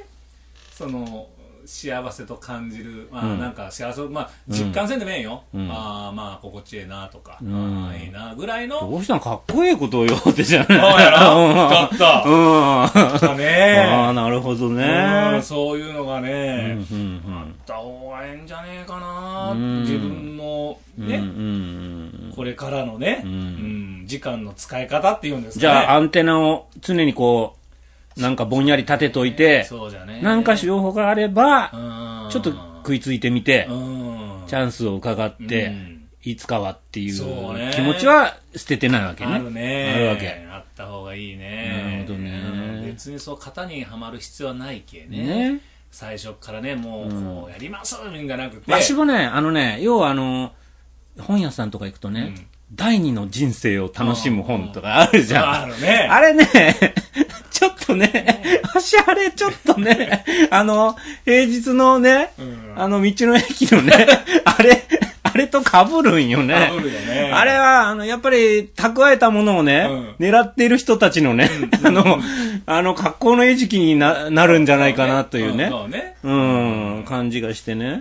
B: 幸せと感じる、なんか幸せを、実感せんでもええよ。心地ええなとか、いいなぐらいの。
A: どうしたんかっこええことを言おうってじゃない。
B: そうやろちょっと。
A: なるほどね。
B: そういうのがね、あった方がええんじゃねえかな。自分のね、これからのね、時間の使い方っていうんですかね。
A: じゃあアンテナを常にこう、なんかぼんやり立てといて、なんか情報があれば、ちょっと食いついてみて、チャンスを伺って、いつかはっていう気持ちは捨ててないわけね。
B: あるね。
A: あるわけ。
B: あった方がいいね。
A: なるほどね。
B: 別にそう型にはまる必要はないけね。最初からね、もうこうやりますみたいなくて。
A: わしもね、要は本屋さんとか行くとね、第二の人生を楽しむ本とかあるじゃん。
B: あるね。
A: あれね、ちょっとね、私あれちょっとね、平日のね、道の駅のね、あれと被るんよね。
B: 被るよね。
A: あれは、やっぱり蓄えたものをね、狙っている人たちのね、格好の餌食になるんじゃないかなというね、感じがしてね。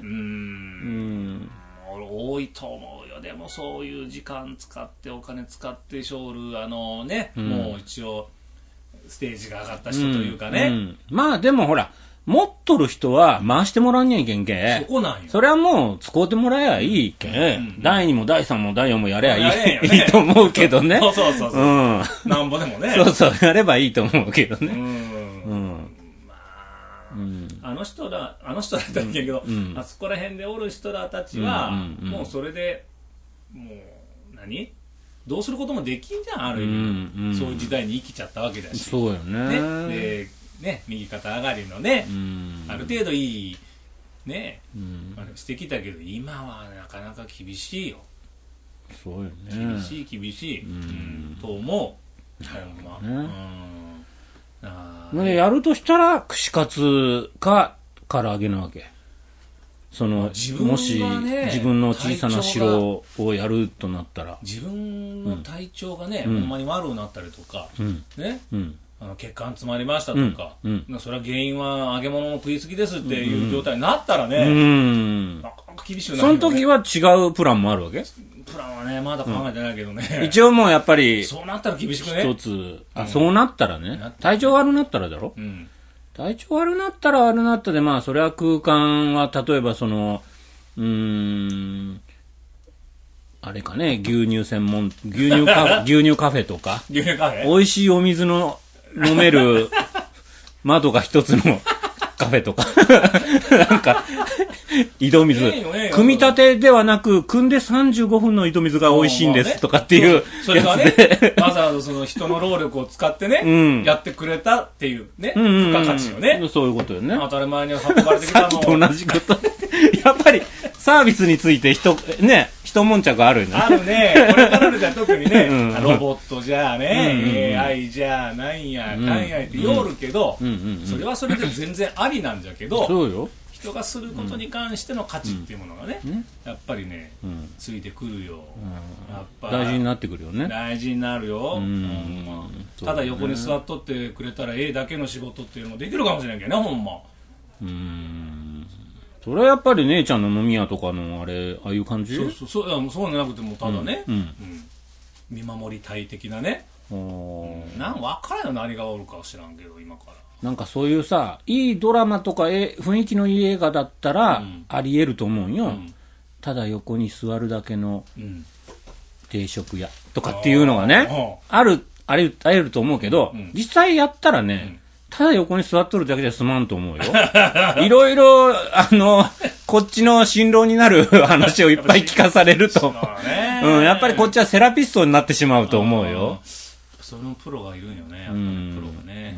B: 多いと思うよ。でもそういう時間使ってお金使ってショールもう一応ステージが上がった人というかね、
A: まあでもほら持っとる人は回してもらんにゃいけんけ。
B: そこなんよ。
A: それはもう使うてもらえばいいけ、第2も第3も第4もやればいいと思うけどね。
B: そうなんぼでもね。
A: やればいいと思うけどね。
B: あの人らだったんだけど、あそこら辺でおる人らたちは、もうそれで、もう、どうすることもできんじゃん、ある意味。そういう時代に生きちゃったわけだし。
A: そうよね。
B: で、右肩上がりのね、ある程度いい、してきたけど、今はなかなか厳しいよ。
A: そうよね。
B: 厳しい。と思う。
A: やるとしたら串カツか唐揚げなわけ。もし自分の小さな城をやるとなったら、
B: 自分の体調がね、ほんまに悪くなったりとか、血管詰まりましたとか、それは原因は揚げ物の食いすぎですっていう状態になったらね、なかなか厳しくなる。
A: その時は違うプランもあるわけ？
B: プランはね、まだ考えてないけどね。
A: 一応もうやっぱり、
B: そうなったら厳しくね。
A: 一つ、そうなったらね、体調悪くなったらだろ？体調悪くなったら悪くなったで、まあそれは空間は例えばあれかね、牛乳カフェとか、
B: 牛乳カフェ？
A: 美味しいお水の飲める窓が一つのカフェとかなんか井戸水、組み立てではなく汲んで35分の井戸水が美味しいんですとかっていう
B: それがね、わざわざその人の労力を使ってね、やってくれたっていうね、付加価値よね。
A: そういうことよね。
B: 当たり前に運ばれてきたの。
A: さっきと同じことやっぱりサービスについて一悶着あるよね。
B: あるね。これからのじゃ特にね、ロボットじゃあね、AI じゃあなんやかんやって言おるけど、それはそれで全然ありなんじゃけど、 人がすることに関しての価値っていうものがね、やっぱりね、ついてくるよ。やっぱ
A: 大事になってくるよね。
B: 大事になるよ。ただ横に座っとってくれたらだけの仕事っていうのもできるかもしれんけどね、ほんま。
A: それはやっぱり姉ちゃんの飲み屋とかのああいう感じ？
B: そうじゃなくてもただね、見守りたい的なね。なん分からんよ、何がおるかは知らんけど今から。
A: なんかそういうさ、いいドラマとか雰囲気のいい映画だったらあり得ると思うよ。ただ横に座るだけの定食屋とかっていうのがね、あり得ると思うけど、実際やったらね、ただ横に座っとるだけじゃ済まんと思うよ。いろいろ、こっちの辛労になる話をいっぱい聞かされると、やっぱりこっちはセラピストになってしまうと思うよ。
B: そのプロがいるんよね、やっぱりプロがね。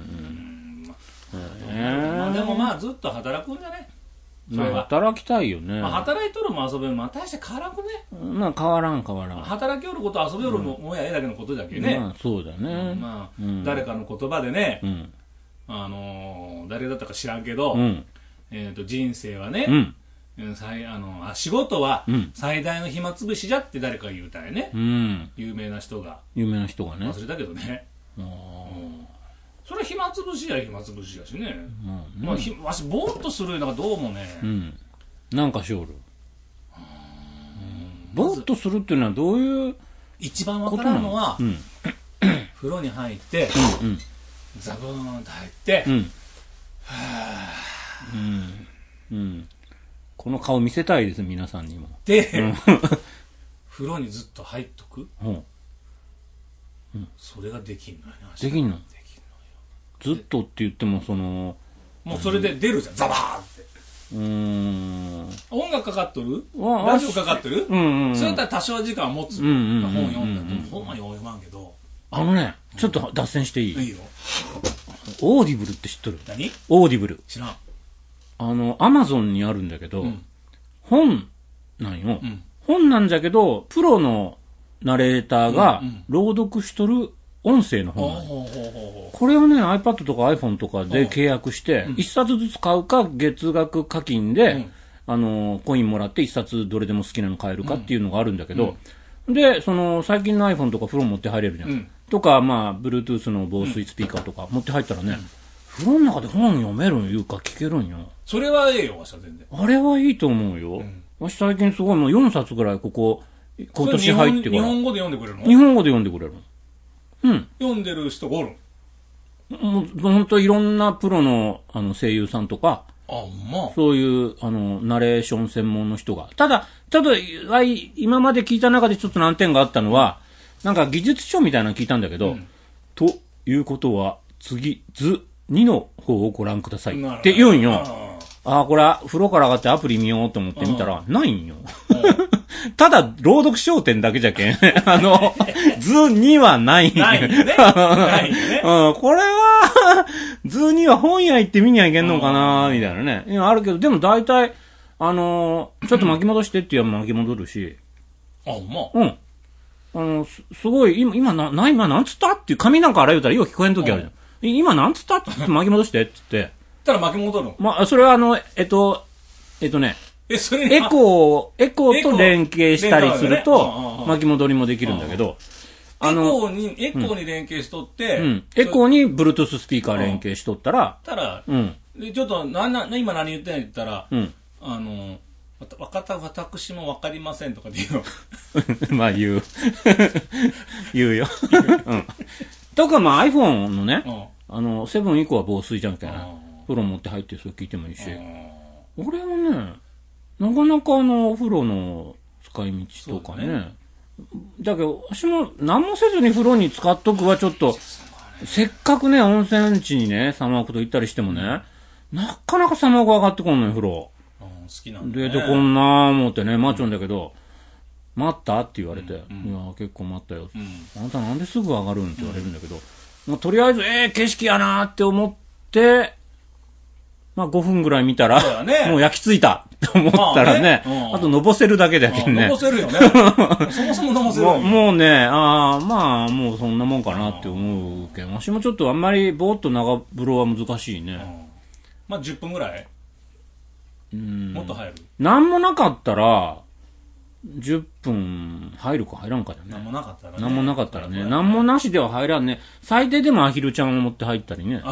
B: でもまあずっと働くんじゃね。
A: 働きたいよね。
B: 働いとるも遊べるも大して変わらんくね。
A: まあ変わらん。
B: 働きおること遊びおるもやだけのことだけね。
A: まあそうだね。
B: 誰かの言葉でね、誰だったか知らんけど、人生はね、仕事は最大の暇つぶしじゃって誰か言うたんやね。有名な人がね。忘れたけどね。それ暇つぶしやしね。わしぼーっとするのがどうもね。
A: なんかしおる。ぼーっとするっていうのはどういう
B: 一番わからんのは、風呂に入って、ザブーンと入って、
A: この顔見せたいです、皆さんにも。
B: で、風呂にずっと入っとく。それができんのよね。
A: できんの？ずっとって言っても
B: もうそれで出るじゃん、ザバーって。音楽かかっとる？ラジオかかってる？そうやったら多少時間持つ。本読んだら、本は読まんけど。
A: ちょっと脱線していい？
B: いいよ。
A: オーディブルって知っとる？
B: 何？
A: オーディブル。
B: 知らん。
A: アマゾンにあるんだけど、本なんよ。本なんだけど、プロのナレーターが朗読しとる音声の本。これをね、iPad とか iPhone とかで契約して、一冊ずつ買うか、月額課金で、コインもらって一冊どれでも好きなの買えるかっていうのがあるんだけど、で、最近の iPhone とか風呂持って入れるじゃん。とか、Bluetooth の防水スピーカーとか持って入ったらね、風呂の中で本読めるんいうか聞けるんよ。
B: それはええよ、わしは全然。
A: あれはいいと思うよ。わし最近すごいもう4冊ぐらい今年入ってから。
B: 日本語で読んでくれるの？
A: 日本語で読んでくれるの。
B: 読んでる人がおる
A: もう本当いろんなプロの声優さんとか、そういうナレーション専門の人が。ただ、ちょっと今まで聞いた中でちょっと難点があったのは、なんか技術書みたいなの聞いたんだけど、ということは次図2の方をご覧くださいって言うんよ。これ風呂から上がってアプリ見ようと思って見たら、ないんよ。ただ、朗読焦点だけじゃけん。図2はないんよ。ないよね。これは、図2は本屋行って見にゃいけんのかなみたいなね。あるけど、でも大体、ちょっと巻き戻してって言えば巻き戻るし。すごい、今なんつったっていう紙なんか洗うたらよく聞こえんときあるじゃん。今なんつったって巻き戻してって言って。
B: たら巻き戻る
A: の？それは
B: それ
A: エコーと連携したりすると、巻き戻りもできるんだけど、
B: エコーに連携しとって、
A: エコーに Bluetooth スピーカー連携しとったら、
B: ちょっと、今何言ってんの言ったら、私もわかりませんとかで言う
A: の。言うよ。とかiPhone のね、7以降は防水じゃんけん。風呂持って入ってそれ聞いてもいいし。俺はね、なかなかお風呂の使い道とかね。だけど、私も何もせずに風呂に使っとくはちょっと、せっかくね、温泉地にね、サマークと行ったりしてもね、なかなかサマーク上がってこんのよ、風呂。
B: 好きなんだね。
A: 出てこんなー思ってね、待ちょんだけど、待ったって言われて、いや結構待ったよ。あんたなんですぐ上がるんって言われるんだけど、とりあえず、景色やなーって思って、5分ぐらい見たら、もう焼き付いたと思ったらね、あとのぼせるだけだけどね。
B: のぼせるよね。そもそものぼせるよ。
A: もうね、もうそんなもんかなって思うけど、私もちょっとあんまりぼーっと長風呂は難しいね。
B: 10分ぐらいもっと入る？
A: なんもなかったら、10分入るか入らんかだね。
B: なんもなかったらね。
A: なんもなかったらね。なんもなしでは入らんね。最低でもアヒルちゃんを持って入ったりね。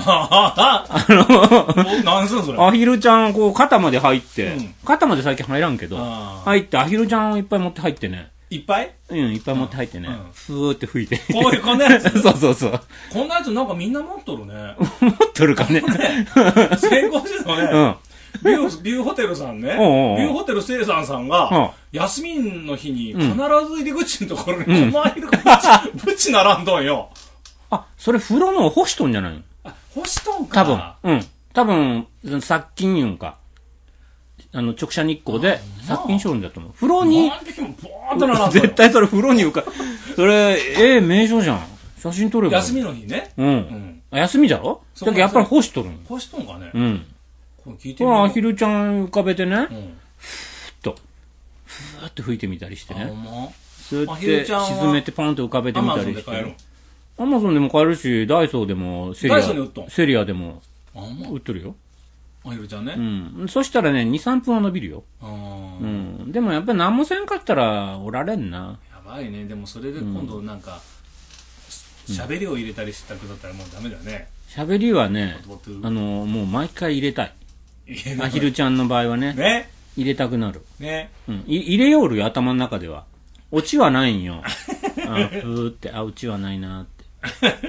B: 何すんそれ。
A: アヒルちゃん、こう、肩まで入って、肩まで最近入らんけど、入って、アヒルちゃんをいっぱい持って入ってね。
B: いっぱい？
A: いっぱい持って入ってね。ふーって吹いて。
B: こんなやつ
A: そう。
B: こんなやつなんかみんな持っとるね。
A: 持っとるかね。
B: 先行してたね。ビューホテルさんね。ビューホテル生産さんが、休みの日に必ず入り口のところにこのアヒルがぶち並んどんよ。
A: あ、それ風呂の干しとんじゃないの？
B: あ、干しとんか。
A: 多分、殺菌言うんか。直射日光で殺菌しよるんだと思う。風呂に、絶対それ風呂にそれ、名所じゃん。写真撮れば。
B: 休みの日ね。
A: 休みじゃろ？だけどやっぱり干しとるん。
B: 干しとんかね。
A: これアヒルちゃん浮かべてね、ふーって吹いてみたりしてね。そうやって沈めてパンと浮かべてみたりして。アマゾンでも買えるし、ダイソーでも、セリアでも売っとるよ。
B: アヒルちゃんね。
A: そしたらね、2、3分は伸びるよ。でもやっぱり何もせんかったらおられんな。
B: やばいね。でもそれで今度なんか、喋りを入れたりしたくだったらもうダメだね。
A: 喋りはね、もう毎回入れたい。アヒルちゃんの場合はね。入れたくなる。入れよるよ、頭の中では。オチはないんよ。ふーって、オチはないなって。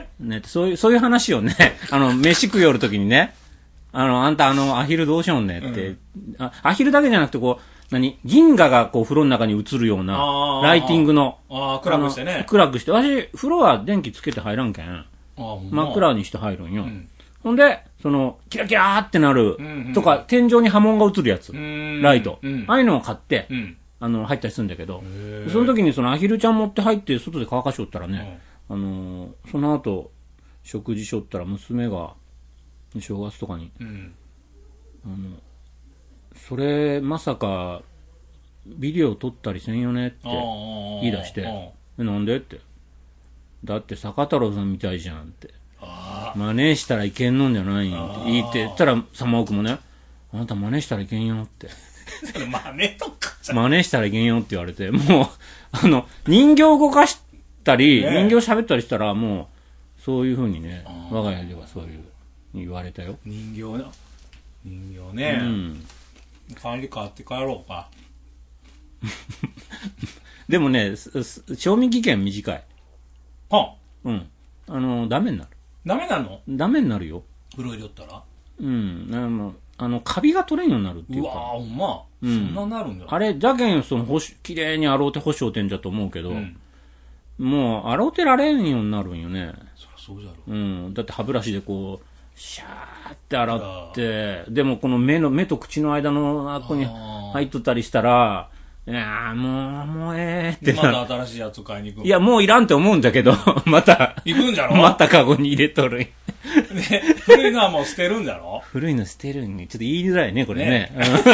A: ね、そういう話をね、飯食いよるときにね、あんたアヒルどうしよんねって、アヒルだけじゃなくてこう、銀河がこう風呂の中に映るような、ライティングの。
B: 暗くしてね。
A: 暗くして。私、風呂は電気つけて入らんけん。真っ暗にして入るんよ。ほんで、キラキラーってなる、とか、天井に波紋が映るやつ。ライト。ああいうのを買って、入ったりするんだけど、その時にアヒルちゃん持って入って外で乾かしおったらね、その後、食事しおったら娘が、正月とかに、それ、まさか、ビデオ撮ったりせんよねって言い出して、なんでって。だって坂太郎さんみたいじゃんって。真似したらいけんのんじゃないんって言ったら、サマオクもね、あんた真似したらいけんよって。
B: それ真似とかじゃん。
A: 真似したらいけんよって言われて、もう、人形動かしたり、人形喋ったりしたら、もう、そういう風にね、我が家ではそういう、言われたよ。
B: 人形ね。帰り買って帰ろうか。
A: でもね、賞味期限短い。ダメになる。
B: ダメなの？
A: ダメになるよ。
B: 風呂入れよったら？
A: カビが取れんようになるっていうか。
B: うわぁ、ほんま。そんななるんだ。
A: あれ、だけん、綺麗に洗うて干しおてんじゃと思うけど、もう、洗うてられんようになるんよね。
B: そりゃそうじゃろ。
A: だって歯ブラシでこう、シャーって洗って、でもこの目と口の間のあこに入っとったりしたら、いやーもうって
B: また新しいやつ買いに行く。
A: いや、もういらんって思うんだけど、また。
B: 行くんじゃろ？
A: またカゴに入れとる。
B: ね、古いのはもう捨てるんだろ？
A: 古いの捨てるんに、ちょっと言いづらいね、これね。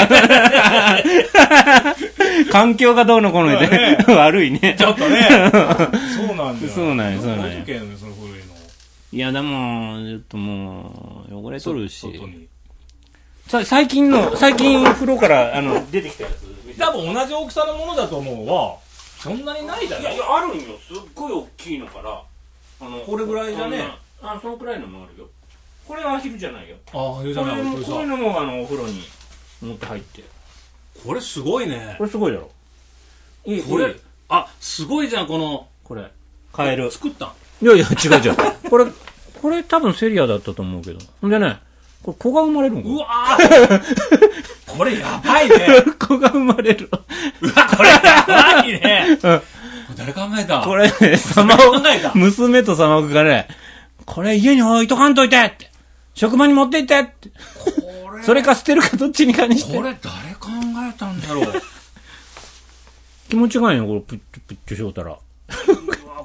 A: 環境がどうのこうので、悪いね。
B: ちょっとね。そうなんだよ。
A: そうなんや。
B: その古いの。
A: いや、でも、ちょっともう、汚れとるし。最近風呂から、出てきたやつ。
B: 多分同じ大きさのものだと思うわ。そんなにないだろ。
A: いや、あるんよ。すっごい大きいのから。
B: これぐらいじゃね。
A: そのくらいのもあるよ。これはアヒルじゃないよ。
B: アヒルじゃない。
A: こういうのもお風呂に持って入って。
B: これすごいね。
A: これすごいだろ。
B: これ、すごいじゃん、これ。
A: カエル。
B: 作ったん？
A: いや、違う。これ多分セリアだったと思うけど。ほんでね、これ子が生まれるんか。
B: うわーこれやばいね。
A: 子が生まれる。
B: うわ、これやばいね。これ誰考えた？
A: これね、娘とサマオクがね、これ家に置いとかんといてって。職場に持って行ってって。それか捨てるかどっちにかにして。
B: これ誰考えたんだろう。
A: 気持ちがいいよ、これプッチョしようたら。う
B: わ、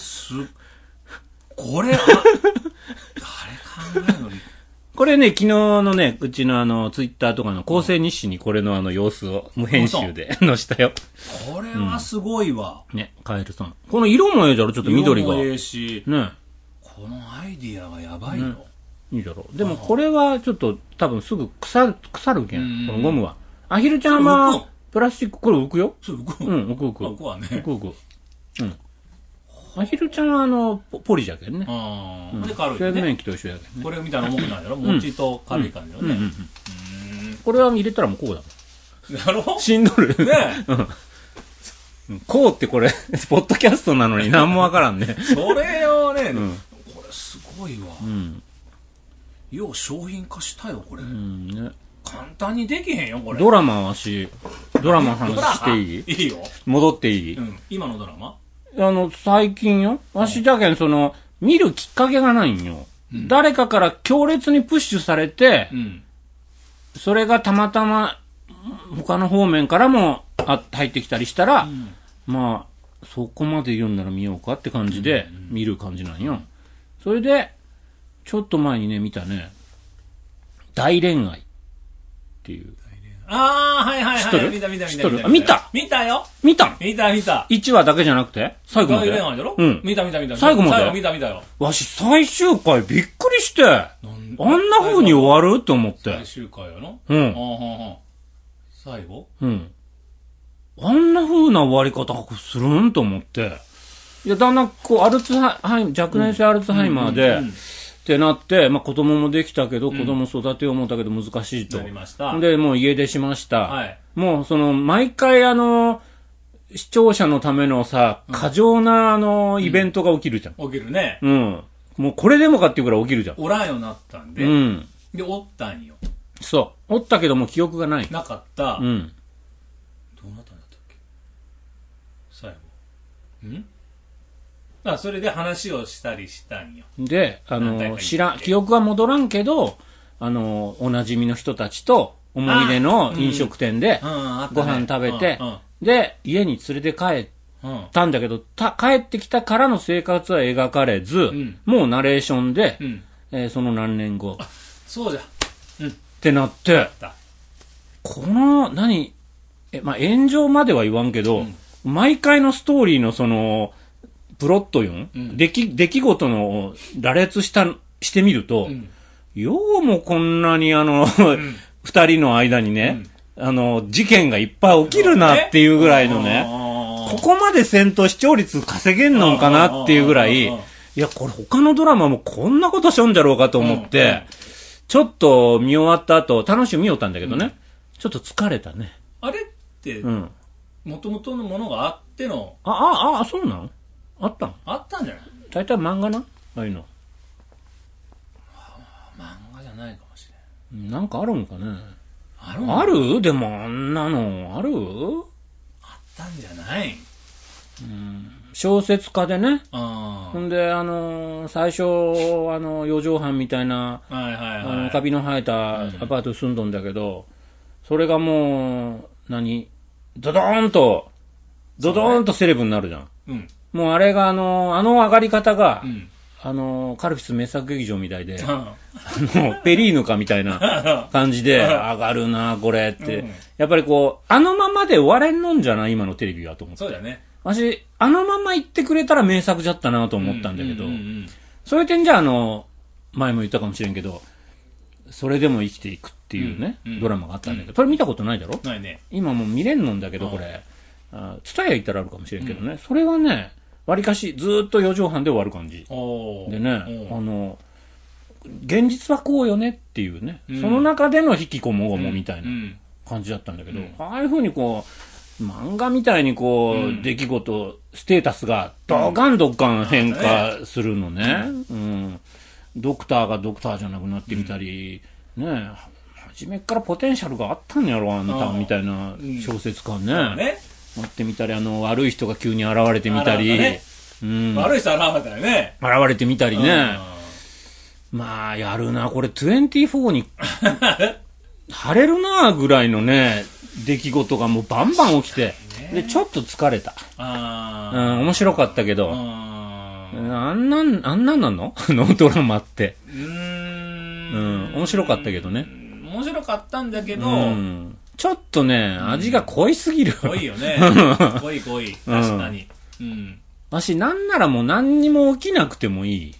B: これ、誰考えるのに。
A: これね、昨日のね、うちのツイッターとかの構成日誌にこれの様子を無編集で載したよ。
B: これはすごいわ。
A: ね、カエルさん。この色もええじゃろ、ちょっと緑が。
B: 色もええし。
A: ね。
B: このアイディアがやばいよ。
A: いいだろう。でもこれはちょっと多分すぐ腐るけん、このゴムは。アヒルちゃんは、プラスチック、これ浮くよ。
B: そう、浮く。
A: うん、浮く。
B: 浮くわね。
A: 浮く。うん。アヒルちゃんはポリじゃけんね。
B: で、軽いね。
A: 成分液と一緒やけんね。
B: これみたいな重くないやろ餅と軽い感じよね。
A: これは入れたらもうこうだもん。
B: やろ
A: しんどる。
B: ね
A: こうってこれ、ポッドキャストなのに何もわからんね。
B: それをね、これすごいわ。よう商品化したよ、これ。ね。簡単にできへんよ、これ。
A: ドラマの話していい？
B: いいよ。
A: 戻っていい？
B: 今のドラマ？
A: 最近よ。わしだけん、見るきっかけがないんよ。誰かから強烈にプッシュされて、それがたまたま、他の方面からも入ってきたりしたら、まあ、そこまで言うんなら見ようかって感じで、見る感じなんよ。それで、ちょっと前にね、見たね、大恋愛っていう。
B: ああ、はいはいはい。
A: 知っとる？
B: 見た。
A: 見た？
B: 見たよ。
A: 見た。
B: 1
A: 話だけじゃなくて最後まで。
B: 大恋愛だろ？見た。
A: 最後まで。
B: 最後見たよ。
A: わし、最終回びっくりして、あんな風に終わると思って。
B: 最終回やの？最後？
A: あんな風な終わり方するんと思って。いや、だんだん、若年性アルツハイマーで、ってなって、まあ子供もできたけど、子供育てよう思ったけど難しいと。
B: なりました。
A: で、もう家出しました。もう毎回視聴者のためのさ、過剰なイベントが起きるじゃん。
B: 起きるね。
A: もうこれでもかっていうくらい起きるじゃん。
B: おらんようになったんで。で、おったんよ。
A: そう。おったけども記憶がない。
B: なかった。どうなったんだったっけ最後。それで話をしたりしたんよ。で、
A: 記憶は戻らんけど、おなじみの人たちと思い出の飲食店でご飯食べて、で、家に連れて帰ったんだけど、帰ってきたからの生活は描かれず、もうナレーションで、その何年後。
B: そうじゃ。
A: ってなって、まあ、炎上までは言わんけど、毎回のストーリーのプロット出来事の羅列してみると、ようもこんなに二人の間にね、事件がいっぱい起きるなっていうぐらいのね、ここまで戦闘視聴率稼げんのかなっていうぐらい、いや、これ他のドラマもこんなことしょんじゃろうかと思って、ちょっと見終わった後、楽しみ見よったんだけどね、ちょっと疲れたね。
B: あれって、元々のものがあっての。
A: そうなの？あった
B: んじゃない？
A: 大体漫画な？ああいうの。
B: 漫画じゃないかもしれん。
A: なんかあるんかね。ある？でもあんなのある？
B: あったんじゃない？
A: 小説家でね。ほんで、最初、四畳半みたいな、カビの生えたアパートに住んどんだけど、それがもう、ドドーンとセレブになるじゃん。もうあれが上がり方が、カルピス名作劇場みたいで、ペリーヌかみたいな感じで、上がるな、これって。やっぱりあのままで終われんのんじゃない今のテレビはと思って。
B: そうだね。
A: 私、あのまま言ってくれたら名作じゃったなと思ったんだけど、そういう点じゃ前も言ったかもしれんけど、それでも生きていくっていうね、ドラマがあったんだけど、これ見たことないだろ？
B: ないね。
A: 今もう見れんのんだけど、これ。ツタヤ行ったらあるかもしれんけどね、それはね、わりかしずーっと4畳半で終わる感じ。でね、現実はこうよねっていうね、その中での引きこもごもみたいな感じだったんだけど、ああいう風に漫画みたいに出来事、ステータスがドカン変化するのね。ドクターがドクターじゃなくなってみたり、ね、初めっからポテンシャルがあったんやろ、あんた、みたいな小説家ね。持ってみたり、悪い人が急に現れてみたり、
B: 悪い人現れたよね。
A: 現れてみたりね。まあ、やるな、これ24に晴れるな、ぐらいのね、出来事がもうバンバン起きて、で、ちょっと疲れた。面白かったけど、あんなんなのドラマって。面白かったけどね。
B: 面白かったんだけど、
A: ちょっとね、味が濃いすぎる。
B: 濃いよね。濃い。確かに。
A: 私、なんならもう何にも起きなくてもいい。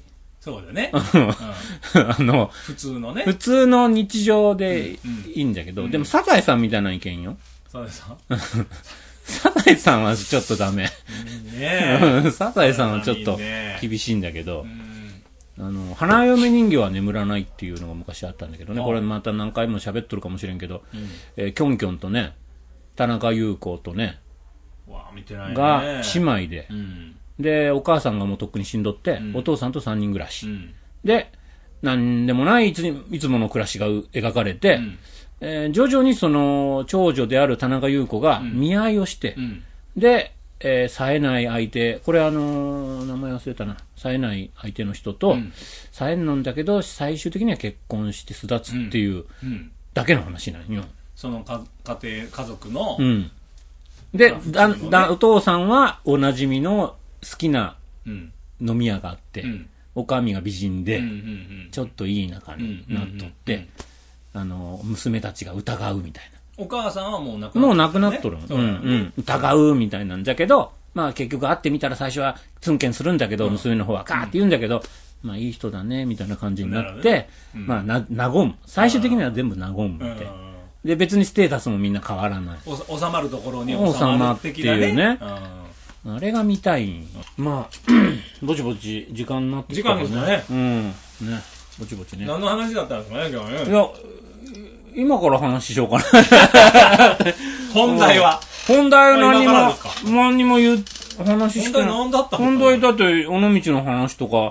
B: そうだね。普通のね。
A: 普通の日常でいいんだけど、でもサザエさんみたいな意見よ。
B: サザエさん
A: サザエさんはちょっとダメ。
B: ね
A: サザエさんはちょっと厳しいんだけど、花嫁人形は眠らないっていうのが昔あったんだけどね、これまた何回も喋っとるかもしれんけど、キョンキョンとね、田中優子とね、が姉妹で、で、お母さんがもうとっくに死んどって、お父さんと3人暮らし。で、なんでもないいつもの暮らしが描かれて、徐々にその長女である田中優子が見合いをして、で、冴えない相手、これ名前忘れたな、冴えない相手の人と、冴えんのんだけど、最終的には結婚して巣立つっていうだけの話なんよ。
B: その家族の。
A: で、お父さんはおなじみの好きな飲み屋があって、おかみが美人で、ちょっといい仲になっとって、娘たちが疑うみたいな。
B: お母さんはもう亡
A: くなっとる。疑うみたいなんだけど、まあ結局会ってみたら最初はツンケンするんだけど、娘の方はカーって言うんだけど、まあいい人だね、みたいな感じになって、まあ和む。最終的には全部和むって。で、別にステータスもみんな変わらない。
B: 収まるところに収まる的なね。
A: っていうね。あれが見たい。まあ、ぼちぼち時間になってきた
B: からね。時間ですね。
A: ね。ぼちぼちね。
B: 何の話だったんですかね、今日はね。
A: いや、今から話しようかな。
B: 本題は
A: 何にも話してない。
B: 何だったの？
A: 本題だって、尾道の話とか、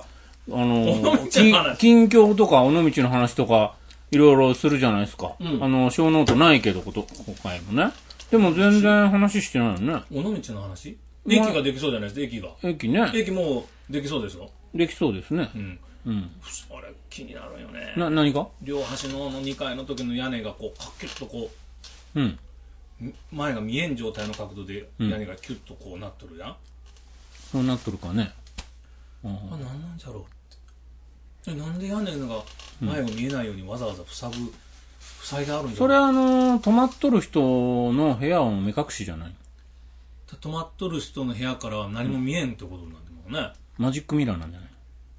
A: 近況とか、尾道の話とか、いろいろするじゃないですか。小ノートないけど、今回もね。でも全然話してないよね。
B: 尾道の話？駅ができそうじゃないですか、駅が。
A: 駅ね。
B: 駅もうできそうでしょ？
A: できそうですね。
B: あれ、気になるよね。
A: 何が？
B: 両端の2階の時の屋根がこう、カッキュッとこう、前が見えん状態の角度で屋根がキュッとこうなっとるやん。
A: そうなっとるかね。
B: 何なんじゃろうって。なんで屋根が前が見えないようにわざわざ塞いであるんじゃない？
A: それ泊まっとる人の部屋は目隠しじゃない？
B: 泊まっとる人の部屋からは何も見えんってことなんだもんね。
A: マジックミラーなんじゃない？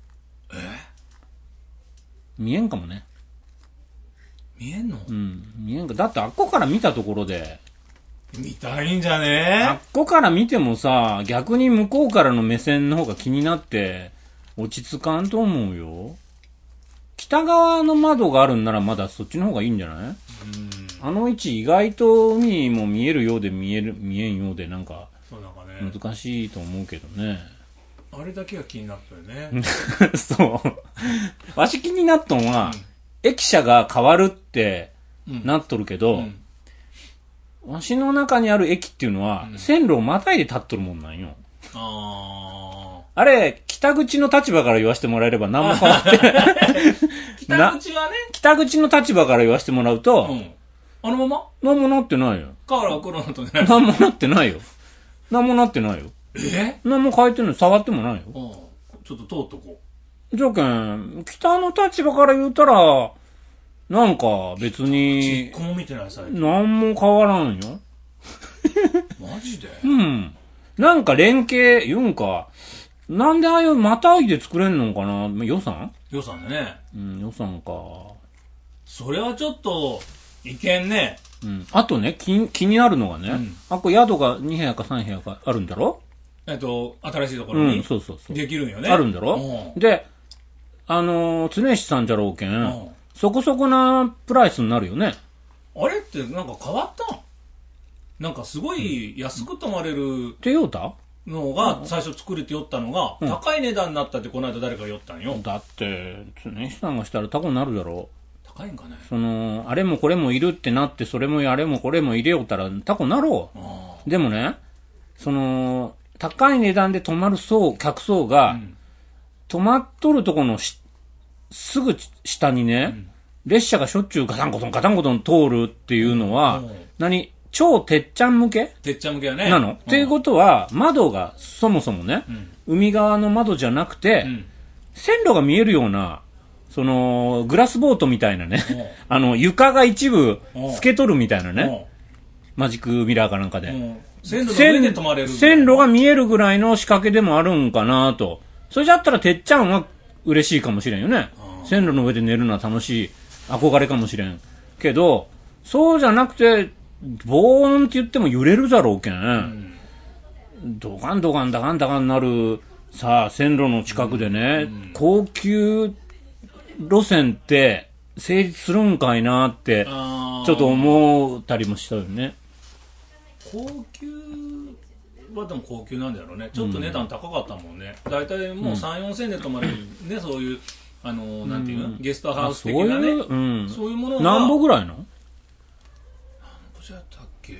A: 見えんかもね。
B: 見えんの？
A: 見えんか。だってあっこから見たところで。
B: 見たいんじゃね？
A: あっこから見てもさ、逆に向こうからの目線の方が気になって、落ち着かんと思うよ。北側の窓があるんならまだそっちの方がいいんじゃない？あの位置意外と海も見えるようで見えんようでなんか難しいと思うけどね。
B: あれだけが気になったよね。
A: そう。わし気になったのは、駅舎が変わるってなっとるけど、わしの中にある駅っていうのは、線路をまたいで立っとるもんなんよ。あれ、北口の立場から言わせてもらえれば何も変わってない。
B: 北口はね。
A: 北口の立場から言わせてもらうと、
B: あのまま
A: 何もなってないよ。
B: 瓦が黒のとね。
A: 何もなってないよ。何もなってないよ。何も変えてない。触ってもないよ。
B: ちょっと通っとこ
A: う。じゃけん、北の立場から言うたら、なんか別に、
B: 一個も見てない最近。
A: 何も変わらんよ。
B: マジで？
A: なんか連携、言うんか、なんでああいうまたいで作れんのかな？予算
B: でね。
A: 予算か。
B: それはちょっと、いけんね。
A: あとね、気になるのがね、これ宿が2部屋か3部屋かあるんだろ？
B: 新しいところに。
A: そう。
B: できるんよね。
A: あるんだろ？で、常石さんじゃろうけん、そこそこなプライスになるよね。
B: あれってなんか変わったん？なんかすごい安く泊まれる。
A: って言うた？
B: のが最初作れて寄ったのが、高い値段になったってこの間誰か寄ったんよ。
A: だって常石さんがしたら高くなるだろう。
B: 高いんかね。
A: あれもこれもいるってなって、それもあれもこれも入れよったら高くなろう。でもね、高い値段で泊まる客層が、泊まっとるとこのすぐ下にね、列車がしょっちゅうガタンゴトン通るっていうのは、超てっちゃん向け？
B: てっちゃん向けやね。
A: なの？っていうことは、窓がそもそもね、海側の窓じゃなくて、線路が見えるような、グラスボートみたいなね、床が一部透けとるみたいなね、マジックミラーかなんかで。
B: 線路の上で泊まれる。
A: 線路が見えるぐらいの仕掛けでもあるんかなと。それじゃったらてっちゃんは嬉しいかもしれんよね。線路の上で寝るのは楽しい、憧れかもしれん。けど、そうじゃなくて、ボーンって言っても揺れるだろうけん。ドカンドカンダカンダカンなる、さあ、線路の近くでね、高級路線って成立するんかいなって、ちょっと思ったりもしたよね。
B: 高級はでも高級なんだろうね。ちょっと値段高かったもんね。だいたいもう3、4千で泊まれるね、そういう、なんていうの、ゲストハウス的なね。そういうものが。
A: 何歩ぐらいの？何
B: 歩じゃったっけ？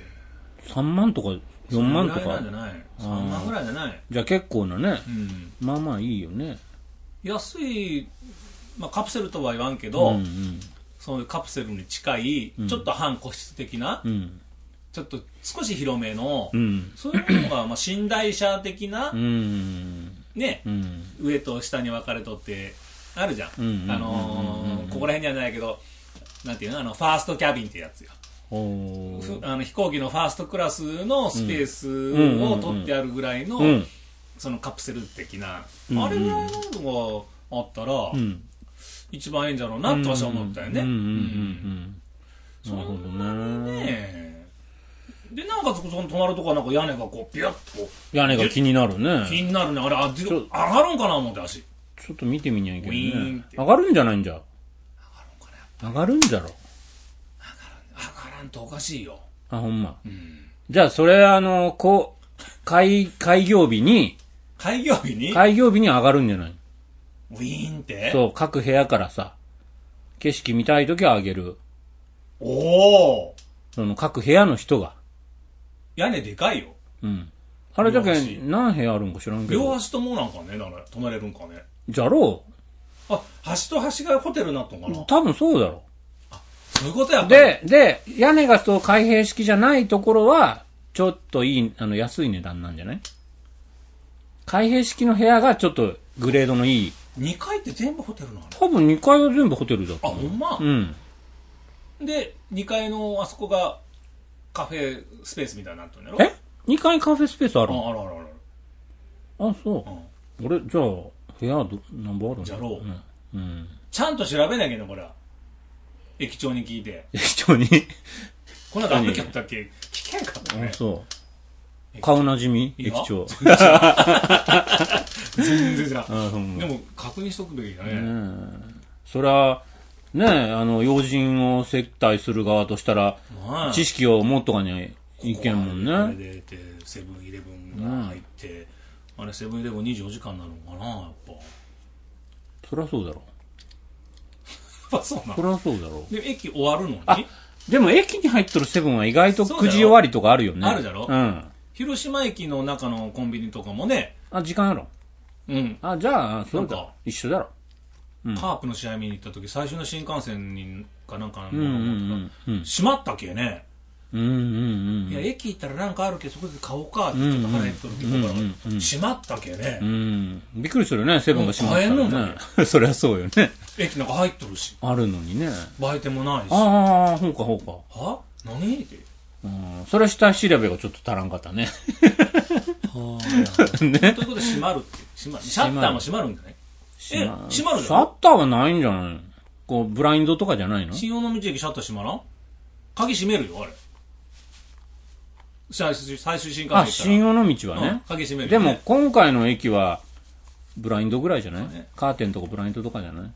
A: 3 万とか4万とか。
B: 3万ぐらいじゃない。
A: じゃあ結構なね。まあまあいいよね。
B: 安い、まあカプセルとは言わんけど、そういうカプセルに近い、ちょっと半個室的な、ちょっと少し広めの、そういうものが、まあ、寝台車的な、ね、上と下に分かれとってあるじゃん。ここら辺にはないけど、なんていうの、ファーストキャビンってやつよ。飛行機のファーストクラスのスペースを取ってあるぐらいの、そのカプセル的な、あれぐらいののがあったら、一番いいんじゃろうなって私は思ったよね。そんなにね。で、なおかつその泊まるとこはなんか屋根がこうビュッと
A: 屋根が気になるね。
B: 気になるね。あれ上がるんかな思って足。
A: ちょっと見てみにゃいけないね。上がるんじゃないんじゃ。上がるんじゃろ。
B: 上がらんとおかしいよ。
A: あ、ほんま。じゃあそれ開業日に上がるんじゃない？
B: ウィーンって？
A: そう、各部屋からさ、景色見たいときは上げる。
B: おー。
A: その各部屋の人が。
B: 屋根でかいよ。
A: あれだけ何部屋あるんか知らんけど。
B: 両端ともなんかね、泊まれるんかね。
A: じゃろ
B: う。あ、端と端がホテルになったんかな。
A: 多分そうだろ。
B: あ、そういうことやった。
A: で、屋根がそう開閉式じゃないところは、ちょっと安い値段なんじゃない？開閉式の部屋がちょっとグレードのいい。
B: 2階って全部ホテルなの？
A: 多分2階は全部ホテルだった。
B: あ、ほんま？で、2階のあそこがカフェスペースみたいになってるんだろ？
A: 2階カフェスペースあるの？
B: ある。
A: あ、そう。俺、じゃあ、部屋何本あるの？
B: じゃろう。ちゃんと調べなきゃね、これは。駅長に聞いて。
A: 駅長に
B: こんなのあるけったっけ？聞けんかったね。
A: あ、そう。顔なじみ？駅長。
B: 全然じゃん。でも、確認しとくべきだね。
A: そりゃ、ね要人を接待する側としたら、知識を持っとかにはいけんもんね。
B: これでセブンイレブンが入って、あれセブンイレブン24時間なのかな、やっぱ。
A: そりゃそうだろ。
B: そうなの？
A: そりゃそうだろ。
B: で、駅終わるのに？
A: でも駅に入っとるセブンは意外と9時終わりとかあるよね。
B: あるじゃろ？広島駅の中のコンビニとかもね。
A: 時間やろ。じゃあ、そうだ。一緒だろ。
B: カープの試合見に行った時、最初の新幹線にかなんか閉まったっけね。いや、駅行ったらなんかあるけど、そこで買おうかってちょっと腹減っとるけど、閉まったっけね。
A: びっくりするよね、セブンが閉まったらね。買えんのだね。そりゃそうよね。
B: 駅なんか入っとるし。
A: あるのにね。
B: 売店もないし。
A: ああ、ほうかほうか。
B: は？何って。
A: それ下調べがちょっと足らんかったね。
B: ということで閉まるって。シャッターも閉まるんじゃない？閉まるじゃん。
A: シャッターはないんじゃないの？こう、ブラインドとかじゃないの？
B: 新大野道駅シャッター閉まらん？鍵閉めるよ、あれ。最終新幹線。
A: 新尾道はね。
B: 鍵閉める。
A: でも、今回の駅は、ブラインドぐらいじゃない？カーテンとかブラインドとかじゃない？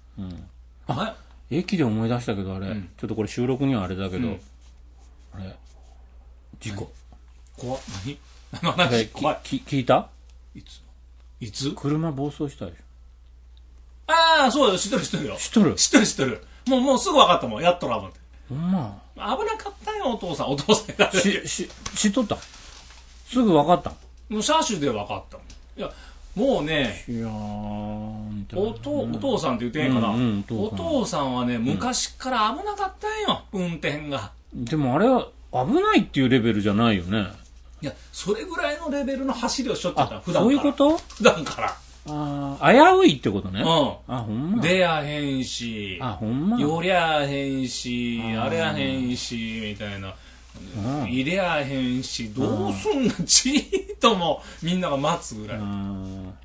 A: 駅で思い出したけど、あれ、ちょっとこれ収録にはあれだけど、あれ、事故。
B: 怖っ。何？怖い。
A: 聞いた？
B: いつ？
A: 車暴走したでしょ。
B: ああ、そうよ、知ってるよ。知ってる。もうすぐ分かったもん、やっとらぶって。
A: ほんま。
B: 危なかったよ、お父さん。
A: 知っとった？すぐ分かった？
B: もう車種で分かったもん。いや、もうね、お父さんって言ってへんかな。お父さんはね、昔から危なかったんよ、運転が。
A: でもあれは危ないっていうレベルじゃないよね。
B: いや、それぐらいのレベルの走りをしょってた、普段から。
A: そういうこと？
B: 普段から。
A: 危ういってことね。ほんま。
B: 出やへんし、
A: ほんま。
B: 寄りゃへんし、あれやへんし、みたいな。入れやへんし、どうすんの？じーっともみんなが待つぐらい。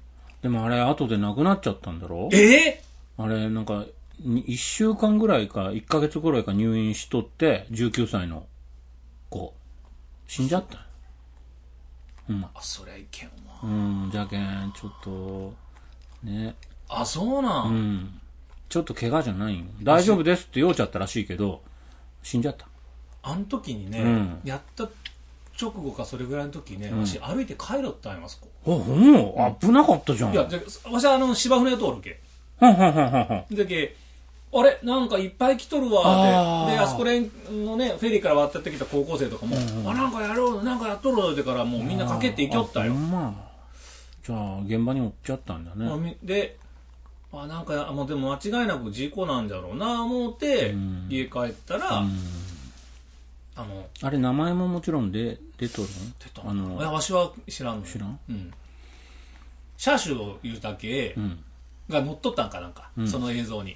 A: でもあれ、後で亡くなっちゃったんだろ？あれ、なんか、1週間ぐらいか、1ヶ月ぐらいか入院しとって、19歳の子。死んじゃった。
B: そりゃいけんわ。
A: じゃけん、ちょっと、ね。
B: そうなん？
A: ちょっと怪我じゃないよ。大丈夫ですって言おうちゃったらしいけど、死んじゃった。
B: あの時にね、やった直後かそれぐらいの時ね、私歩いて帰ろったんやますこ。
A: 危なかったじゃん。
B: いや、私は芝生の通るけ。だけ、あれなんかいっぱい来とるわって。で、あそこらのね、フェリーから渡ってきた高校生とかも、なんかやろう、なんかやっとるってからもうみんなかけって行きよったよ。
A: じゃあ、現場におっちゃったんだね。
B: で、なんか、もうでも間違いなく事故なんじゃろうな思って、家帰ったら、
A: あれ、名前ももちろん出とる
B: の？わしは知らんの。
A: 知らん？
B: 車種を言うだけが乗っとったんかなんか、その映像に。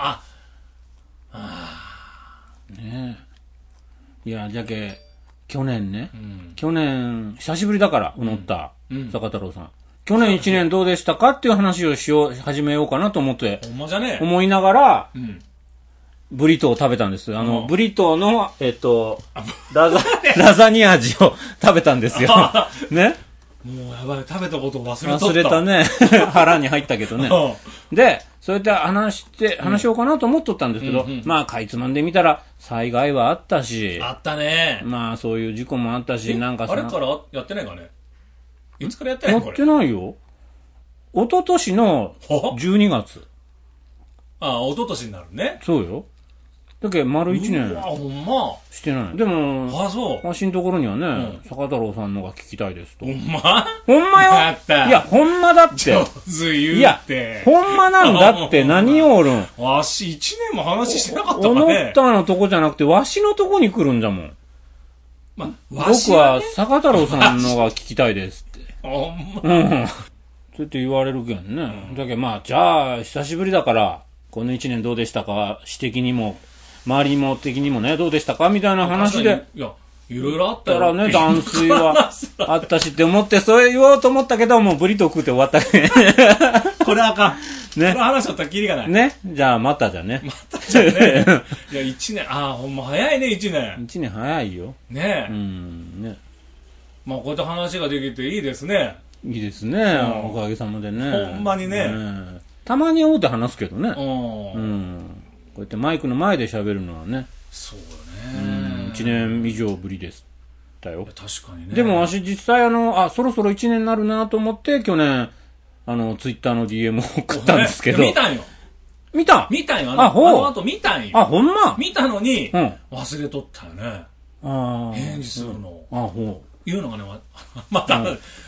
A: ねえ。いや、じゃけ、去年、久しぶりだから、乗った、坂太郎さん。去年1年どうでしたかっていう話を始めようかなと思って、思いながら、ブリトーを食べたんです。ブリトーの、ラザニア味を食べたんですよ。ね。
B: もうやばい、食べたことを忘れとった。
A: 忘れたね。腹に入ったけどね。で、そうやって話しようかなと思っとったんですけど、まあ、かいつまんでみたら、災害はあったし。
B: あったね。
A: まあ、そういう事故もあったし、なんか
B: あれからやってないかね？いつからやってないの？
A: やってないよ。一昨年の12月。
B: 一昨年になるね。
A: そうよ。だけど丸1年
B: ほんま
A: してない。でも、
B: そう
A: わしのところにはね、坂太郎さんのが聞きたいですと。
B: ほんま？
A: ほんまよ。いや、ほんまだって。
B: 上手言うって。いや、
A: ほんまなんだって何をおるん。
B: わし1年も話してなかったかね。
A: 思ったのとこじゃなくて、わしのとこに来るんじゃもん。僕は坂太郎さんのが聞きたいですって。
B: ほんま。
A: そうやって言われるけんね。だけどまあ、じゃあ、久しぶりだから、この1年どうでしたか、私的にも、周りも的にもね、どうでしたかみたいな話で。
B: いや、いろいろあったよ。
A: だからね、断水はあったしって思って、それ言おうと思ったけど、もうブリトー食って終わったね。
B: これあかん。
A: ね。
B: この話だったらキリがない。
A: ね。じゃあ、またじゃね。
B: またじゃね。いや、1年、ほんま早いね、1年。
A: 1年早いよ。
B: ねえ。
A: ね。
B: まあ、こうやって話ができていいですね。
A: いいですね。おかげさまでね。
B: ほんまにね。
A: たまに会うて話すけどね。こうやってマイクの前で喋るのはね。
B: そうだね。
A: 1年以上ぶりです。だよ。
B: 確かにね。
A: でも、私実際そろそろ1年になるなと思って、去年、ツイッターの DM を送ったんですけど。
B: 見たんよ。
A: 見た
B: んよ。あの後見たんよ。
A: ほんま
B: 見たのに、忘れとったよね。返事するの。いうのがね、また、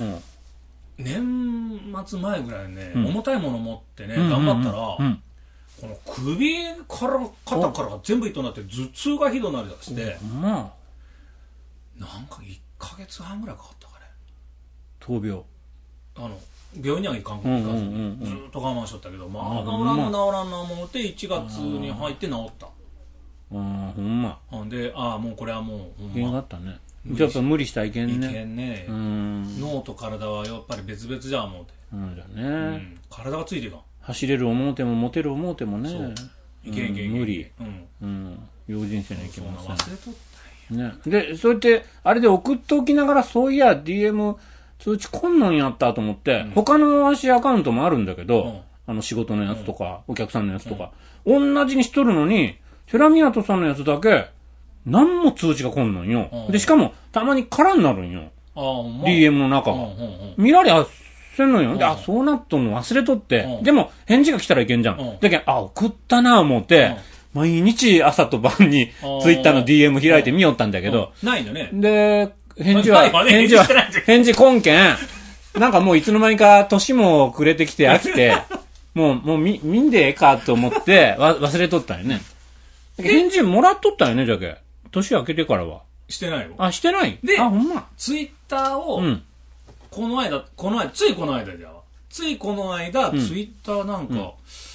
B: 年末前ぐらいね、重たいもの持ってね、頑張ったら、この首から肩から全部痛くなって頭痛がひどくなりだして、なんか1ヶ月半ぐらいかかったかね。
A: 闘病。
B: 病院には行かんからずずっと我慢しとったけど、まあ、治らんな思って1月に入って治った。
A: ほんま。
B: で、もうこれはもう
A: ほんま。原因があったね。やっぱ無理したらいけんね。
B: いけんね。脳と体はやっぱり別々じゃ思うて。
A: じゃね。
B: 体がついていかん。
A: 走れる思うてもモテる思うてもね。
B: いけん
A: 無理。用心せないけません。
B: 忘れとった
A: んや。で、そうやって、あれで送っておきながら、そういや、DM 通知来んのんやったと思って、他の足アカウントもあるんだけど、仕事のやつとか、お客さんのやつとか、同じにしとるのに、テラミヤトさんのやつだけ、何も通知が来んのんよ。で、しかも、たまに空になるんよ。DM の中が。見られゃせんのよ。で、そうなっとんの忘れとって。でも、返事が来たらいけんじゃん。だけど、送ったなぁ思って、毎日朝と晩にツイッターの DM 開いて見よったんだけど。
B: ないんだね。
A: で、返事こんけん。なんかもういつの間にか年も暮れてきて飽きて、もう見んでええかと思って忘れとったんよね。返事もらっとったんよね、じゃけ。年明けてからは。
B: してないよ。
A: してない
B: で、
A: ほんま。
B: ツイッターを、ついこの間、ツイッターなんか、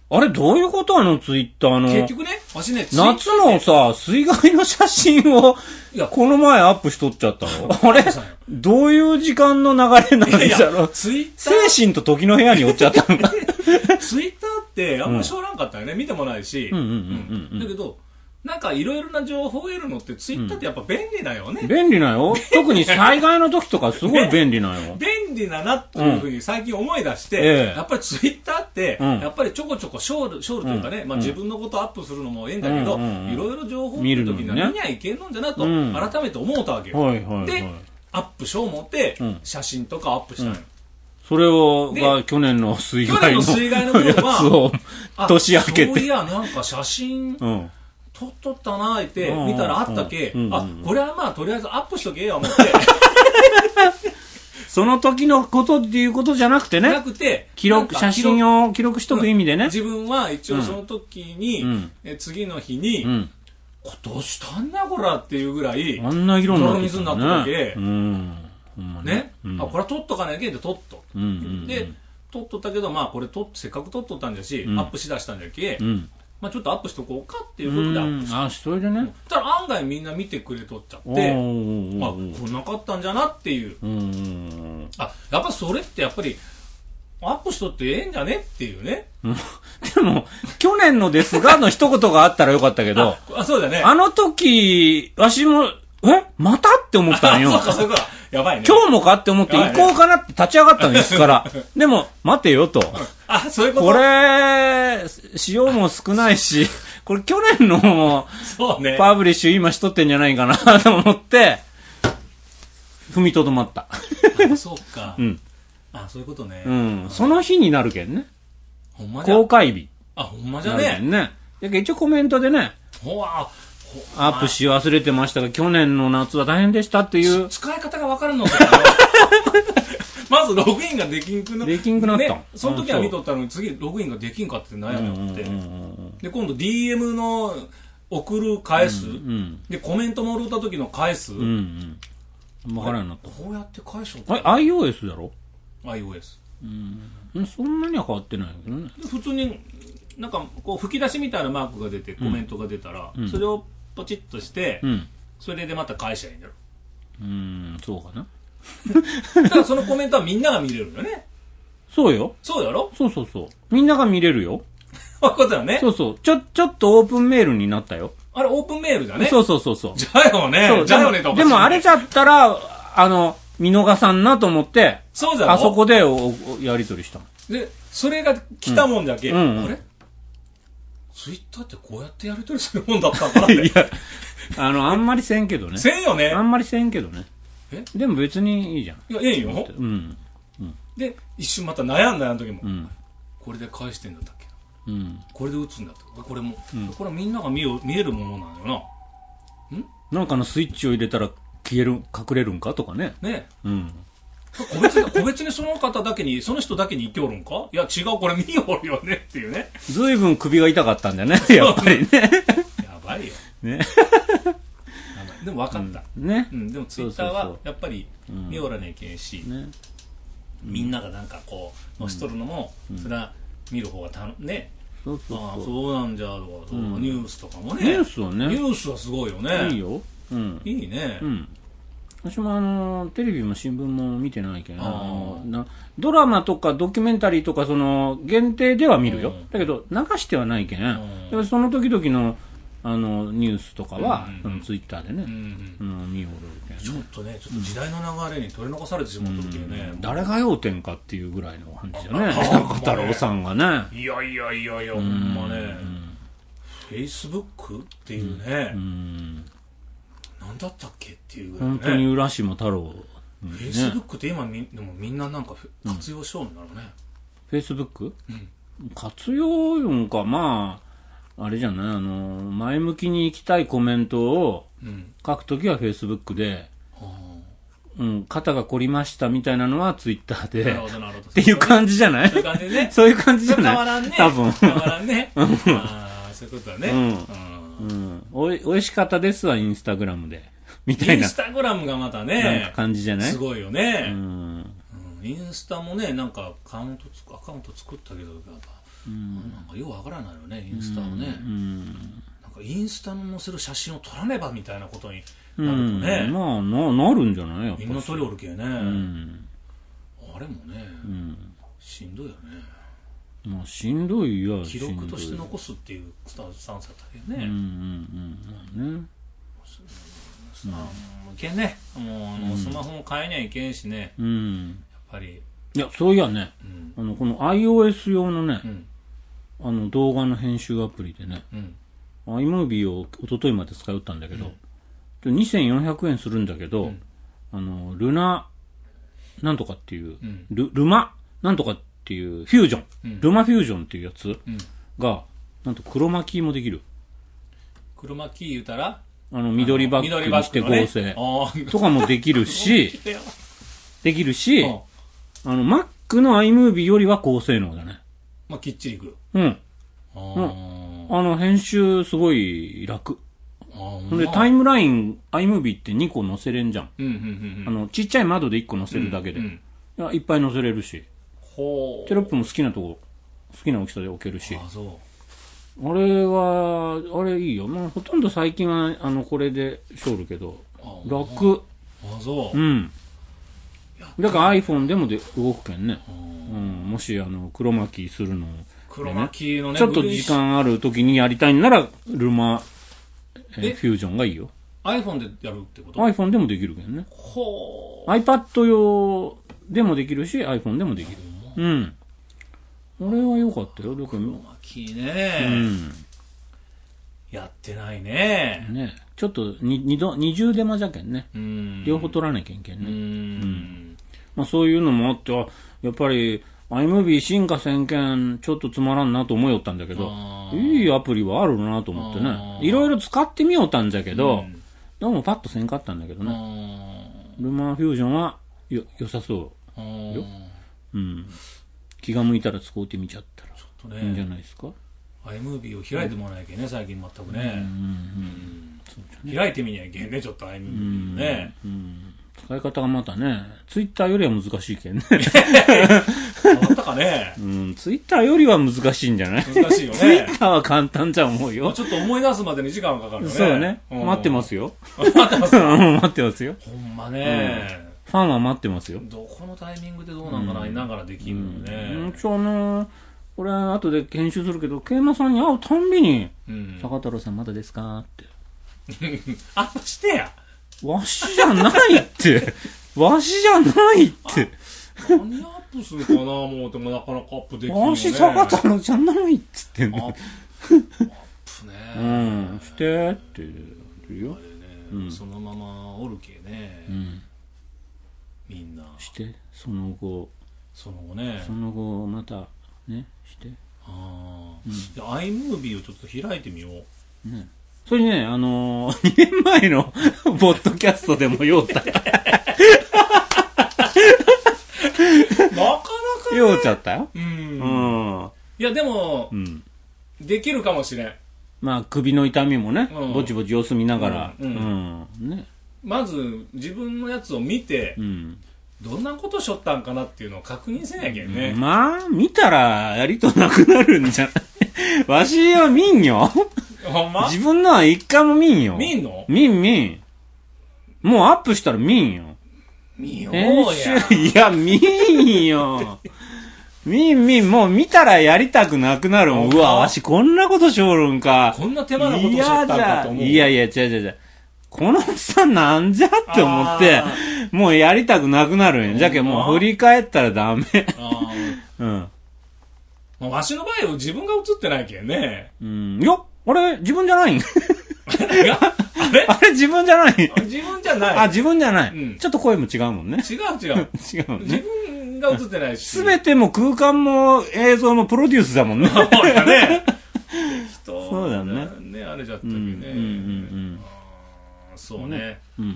A: あれどういうことツイッターの。
B: 結局ね、わしね、
A: 夏のさ、水害の写真を、この前アップしとっちゃったの。あれどういう時間の流れなんでしょう。精神と時の部屋におっちゃったのか。
B: ツイッターってあんまりしょうらんかったよね。見てもないし。だけど、なんかいろいろな情報を得るのってツイッターってやっぱ便利だよね。
A: 便利だよ。特に災害の時とかすごい便利だよ。
B: 便利だなっていうふうに最近思い出して、やっぱりツイッターって、やっぱりちょこちょこショールというかね、まあ自分のことをアップするのもいいんだけど、いろいろ情報を見るときには見にゃいけんのんじゃなと改めて思うたわけよ。で、アップしよう思って写真とかアップしたのよ。
A: それを、が去年の水害のやつを年明けて。
B: そういや、なんか写真、撮っとったなーって見たらあったけ、これはまあとりあえずアップしとけよ思って。
A: その時のことっていうことじゃなくてね。
B: なくて、
A: 写真を記録しとく意味でね。
B: 自分は一応その時に、次の日に、今年たんなこらっていうぐらい、
A: あんな色になってたね。
B: 泥水になったわけ。ね。これは撮っとかなきゃいけんで撮っと。で、撮っとったけど、まあこれせっかく撮っとったんじゃし、アップしだしたんじゃけ、まあちょっとアップしとこうかっていうことでアップした。
A: それでね。
B: たら案外みんな見てくれとっちゃって、まあこんなかったんじゃなっていう。やっぱそれってやっぱり、アップしとってええんじゃねっていうね。
A: でも、去年のですがの一言があったらよかったけど、
B: そうだね。
A: あの時、わしも、またって思ったんよ。
B: そうか、そうか。やばいね。
A: 今日もかって思って行こうかなって立ち上がったの、椅子から。でも、待てよと。
B: そういうこと。
A: これ、塩も少ないし、これ去年のパブリッシュ今しとってんじゃないかなと思って、踏みとどまった。
B: そうか。そういうことね。
A: その日になるけんね。
B: ほんまじゃ。
A: 公開日。
B: ほんまじゃね。
A: 一応コメントでね。アップし忘れてましたが、去年の夏は大変でしたっていう。
B: 使い方がわからんのかまずログインができんくなった。
A: できんくなった。
B: その時は見とったのに、次ログインができんかって悩みよって。で、今度 DM の送る返す。で、コメントもろった時の返す。わ
A: からんなった。
B: こうやって返しよ
A: う。iOS だろ
B: ?iOS。
A: そんなには変わってないけどね。
B: 普通に、なんか、こう、吹き出しみたいなマークが出て、コメントが出たら、それをポチッとして、それでまた返しゃいいんだろ。
A: そうかな。
B: だからそのコメントはみんなが見れるよね。
A: そうよ。
B: そうやろ？
A: そう。みんなが見れるよ。
B: そういうことだよね。
A: そう。ちょっとオープンメールになったよ。
B: あれオープンメールだね。
A: そう。
B: じゃよね。じゃよねと。
A: でもあれじゃったら、見逃さんなと思って、
B: そうじゃろ？
A: あそこでやり取りした。
B: で、それが来たもんだけ、あれツイッターってこうやってやり取りするもんだったのかなって。いや、
A: あんまりせんけどね。
B: せんよね。
A: あんまりせんけどね。でも別にいいじゃん。
B: いや、ええよ。で、一瞬また悩んだ時も、これで返してんだったっけ、これで打つんだった。これも、これはみんなが見えるものなんだよな。
A: なんかのスイッチを入れたら隠れるんかとかね。
B: ね。個別にその方だけに、その人だけに言っておるんか？いや、違う、これ見おるよねっていうね。
A: ずいぶん首が痛かったんだよね、やっぱりね。
B: やばいよ。
A: ね。
B: でも分かった。
A: ね。
B: でもツイッターはやっぱり見おらねえけんし、みんながなんかこう、載しとるのも、それは見る方がね。そうなんじゃとか、ニュースとかもね。
A: ニュースはね。
B: ニュースはすごいよね。
A: いいよ。
B: いいね。
A: 私もテレビも新聞も見てないけど、ドラマとかドキュメンタリーとかその限定では見るよ。だけど流してはないけん、その時々のニュースとかはツイッターでね、見よるけん。
B: ちょっと時代の流れに取り残されてしまった時ね。
A: 誰が要点かっていうぐらいの感じだね。中太郎さんがね。
B: いや、ほんまね。フェイスブックっていうね。なんだったっけっていうぐらいね。
A: 本当に浦島太郎。
B: フェイスブックって今でもみんななんか活用しようんだろうね。
A: フェイスブック？活用よんか、まあ、あれじゃない、前向きに行きたいコメントを書くときはフェイスブックで、肩が凝りましたみたいなのはツイッターで、っていう感じじゃない？そういう感じね。そういう感じじゃない？
B: 変わらんね。
A: 多分。
B: 変わらんね。そういうことだね。
A: おいしかったですわ、インスタグラムで。みたいな。
B: インスタグラムがまたね。
A: なんか感じじゃない？
B: すごいよね。インスタもね、なんかアカウント作ったけど、 なんかよくわからないよね、インスタをね。なんかインスタの載せる写真を撮らねばみたいなことになるとね。
A: まあ、なるんじゃないやっぱり。
B: みんな撮りおるけね。あれもね、しんどいよね。
A: まあ、しんどいや
B: 記録として残すっていうスタンスだったけどね。いけんね。もうスマホも変えにはいけんしね。やっぱり。
A: いや、そういやね、この iOS 用のね、動画の編集アプリでね、iMovie を一昨日まで使いよったんだけど、2400円するんだけど、ルナなんとかっていう、ルマなんとかっていうフュージョン、ルマフュージョンっていうやつが、なんと黒巻きもできる。
B: 黒巻き言うたら
A: 緑バックにして合成とかもできるし、Mac の iMovie よりは高性能だね。
B: まあ、きっちりいく。
A: 編集すごい楽。で、タイムライン、iMovie って2個載せれんじゃん。ちっちゃい窓で1個載せるだけで。いっぱい載せれるし。テロップも好きなとこ、好きな大きさで置けるし。あれいいよ。まあ、ほとんど最近は、これでしょるけど、楽。だから iPhone でも動くけんね。もし、黒巻きするの、
B: 黒巻きのね、
A: ちょっと時間ある時にやりたいんなら、ルマ、フュージョンがいいよ。
B: iPhone でやるってこと？
A: iPhone でもできるけどね。iPad 用でもできるし、iPhone でもできる。俺は良かったよ。
B: 黒巻きね。やってないね。
A: ちょっと二重手間じゃけんね。両方取らなきゃいけんね。まあそういうのもあって、やっぱり iMovie 進化せんけんちょっとつまらんなと思いよったんだけど、いいアプリはあるなと思ってね。いろいろ使ってみよったんじゃけど、どうもパッとせんかったんだけどね。ルマフュージョンは良さそうよ。気が向いたら使うてみちゃったらいいんじゃないですか。
B: iMovie を開いてもらわなきゃいけない、最近全くね。開いてみにゃいけんね、ちょっと iMovie ね。
A: 使い方がまたね、Twitter よりは難しいけんね。
B: 変わったかね。
A: Twitter よりは難しいんじゃない？
B: 難しいよね。
A: Twitter は簡単じゃ思うよ。
B: ちょっと思い出すまでに時間がかかるよね。
A: そうね。待ってますよ。
B: 待ってますよ。
A: 待ってますよ。
B: ほんまね。
A: ファンは待ってますよ。
B: どこのタイミングでどうなんかな、いながらできるのね。
A: これ後で研修するけど、ケイマさんに会うたんびに、坂太郎さんまだですかって。
B: アップしてや。
A: わしじゃないって。わしじゃないって。
B: 何アップするかな思うてもなかなかアップできない、ね。
A: わし坂太郎じゃないっつってんの。
B: アップね。
A: してって言うよ。
B: そのままおるけね。みんな。
A: して、その後ね。その後またね、して。
B: iMovie をちょっと開いてみよう。
A: それね、2年前のポッドキャストでも言おったよ。なか
B: なかね。
A: 言おうちゃったよ。
B: いや、でも、できるかもしれん。
A: まあ、首の痛みもね、ぼちぼち様子見ながら。
B: まず、自分のやつを見て、どんなことしょったんかなっていうのを確認せんやけんね。
A: まあ、見たらやりとなくなるんじゃない？わしは見んよ。
B: ほんま？
A: 自分のは一回も見んよ。
B: 見んの？
A: 見ん。もうアップしたら見んよ。
B: 見ようや。
A: いや、見んよ。もう見たらやりたくなくなるもん。うわ、わしこんなことしょるんか。
B: こんな手間なことしょったんかと思う。
A: いや、違う。このおっさんなんじゃって思って、もうやりたくなくなるんや。じゃけもう振り返ったらダメ。
B: わしの場合は自分が映ってないけんね。
A: いや、あれ自分じゃないん？
B: あれ
A: 自分じゃない。
B: 自分じゃない。
A: 自分じゃない。ちょっと声も違うもんね。
B: 違う。
A: 違うもんね。
B: 自分が映ってないし。
A: すべても空間も映像もプロデュースだもんね。
B: そうだね。
A: そうだね。
B: ね、あれじゃったけね。そうね。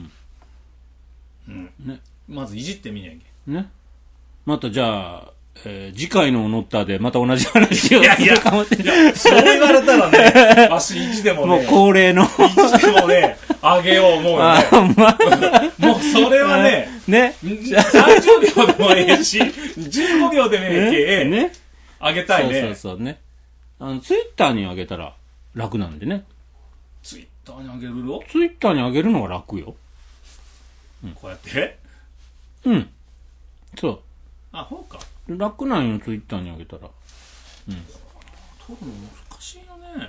B: まずいじってみなきゃ。
A: ね。またじゃあ、次回のノッターでまた同じ話をするかもしれない。
B: そう言われたらね、足意地でもね。
A: もう恒例の。
B: 意地でもね、あげよう思うよね。もうそれはね、30秒でもええし、15秒でもええけ、 あげたいね。
A: そうそうね。ツイッターにあげたら楽なんでね。
B: ツイッターにあげるの？
A: ツイッターにあげるのが楽よ。
B: こうやって？
A: うん。そう。
B: あ、そうか。
A: 楽なんよ、ツイッターにあげたら。
B: 撮るの難しいよね。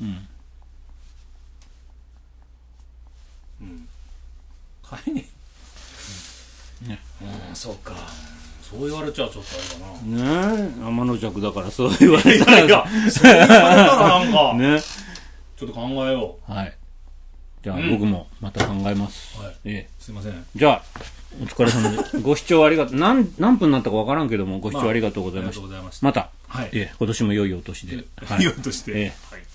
B: 買いに。ね。そうか。そう言われちゃうちょっとあれだ
A: な。ねえ、天の弱だからそう言われたら。
B: いや、そう言われたらなんか。
A: ね。
B: ちょっと考えよ
A: う。はい。じゃあ、僕もまた考えます。
B: はい。すいません。
A: じゃあ、お疲れ様でご視聴ありがとう。何分になったかわからんけども、ご視聴ありがとうございました。
B: ありがとうございました。
A: また、
B: はい。
A: 今年も良いお年で。
B: 良いお年で。
A: はい。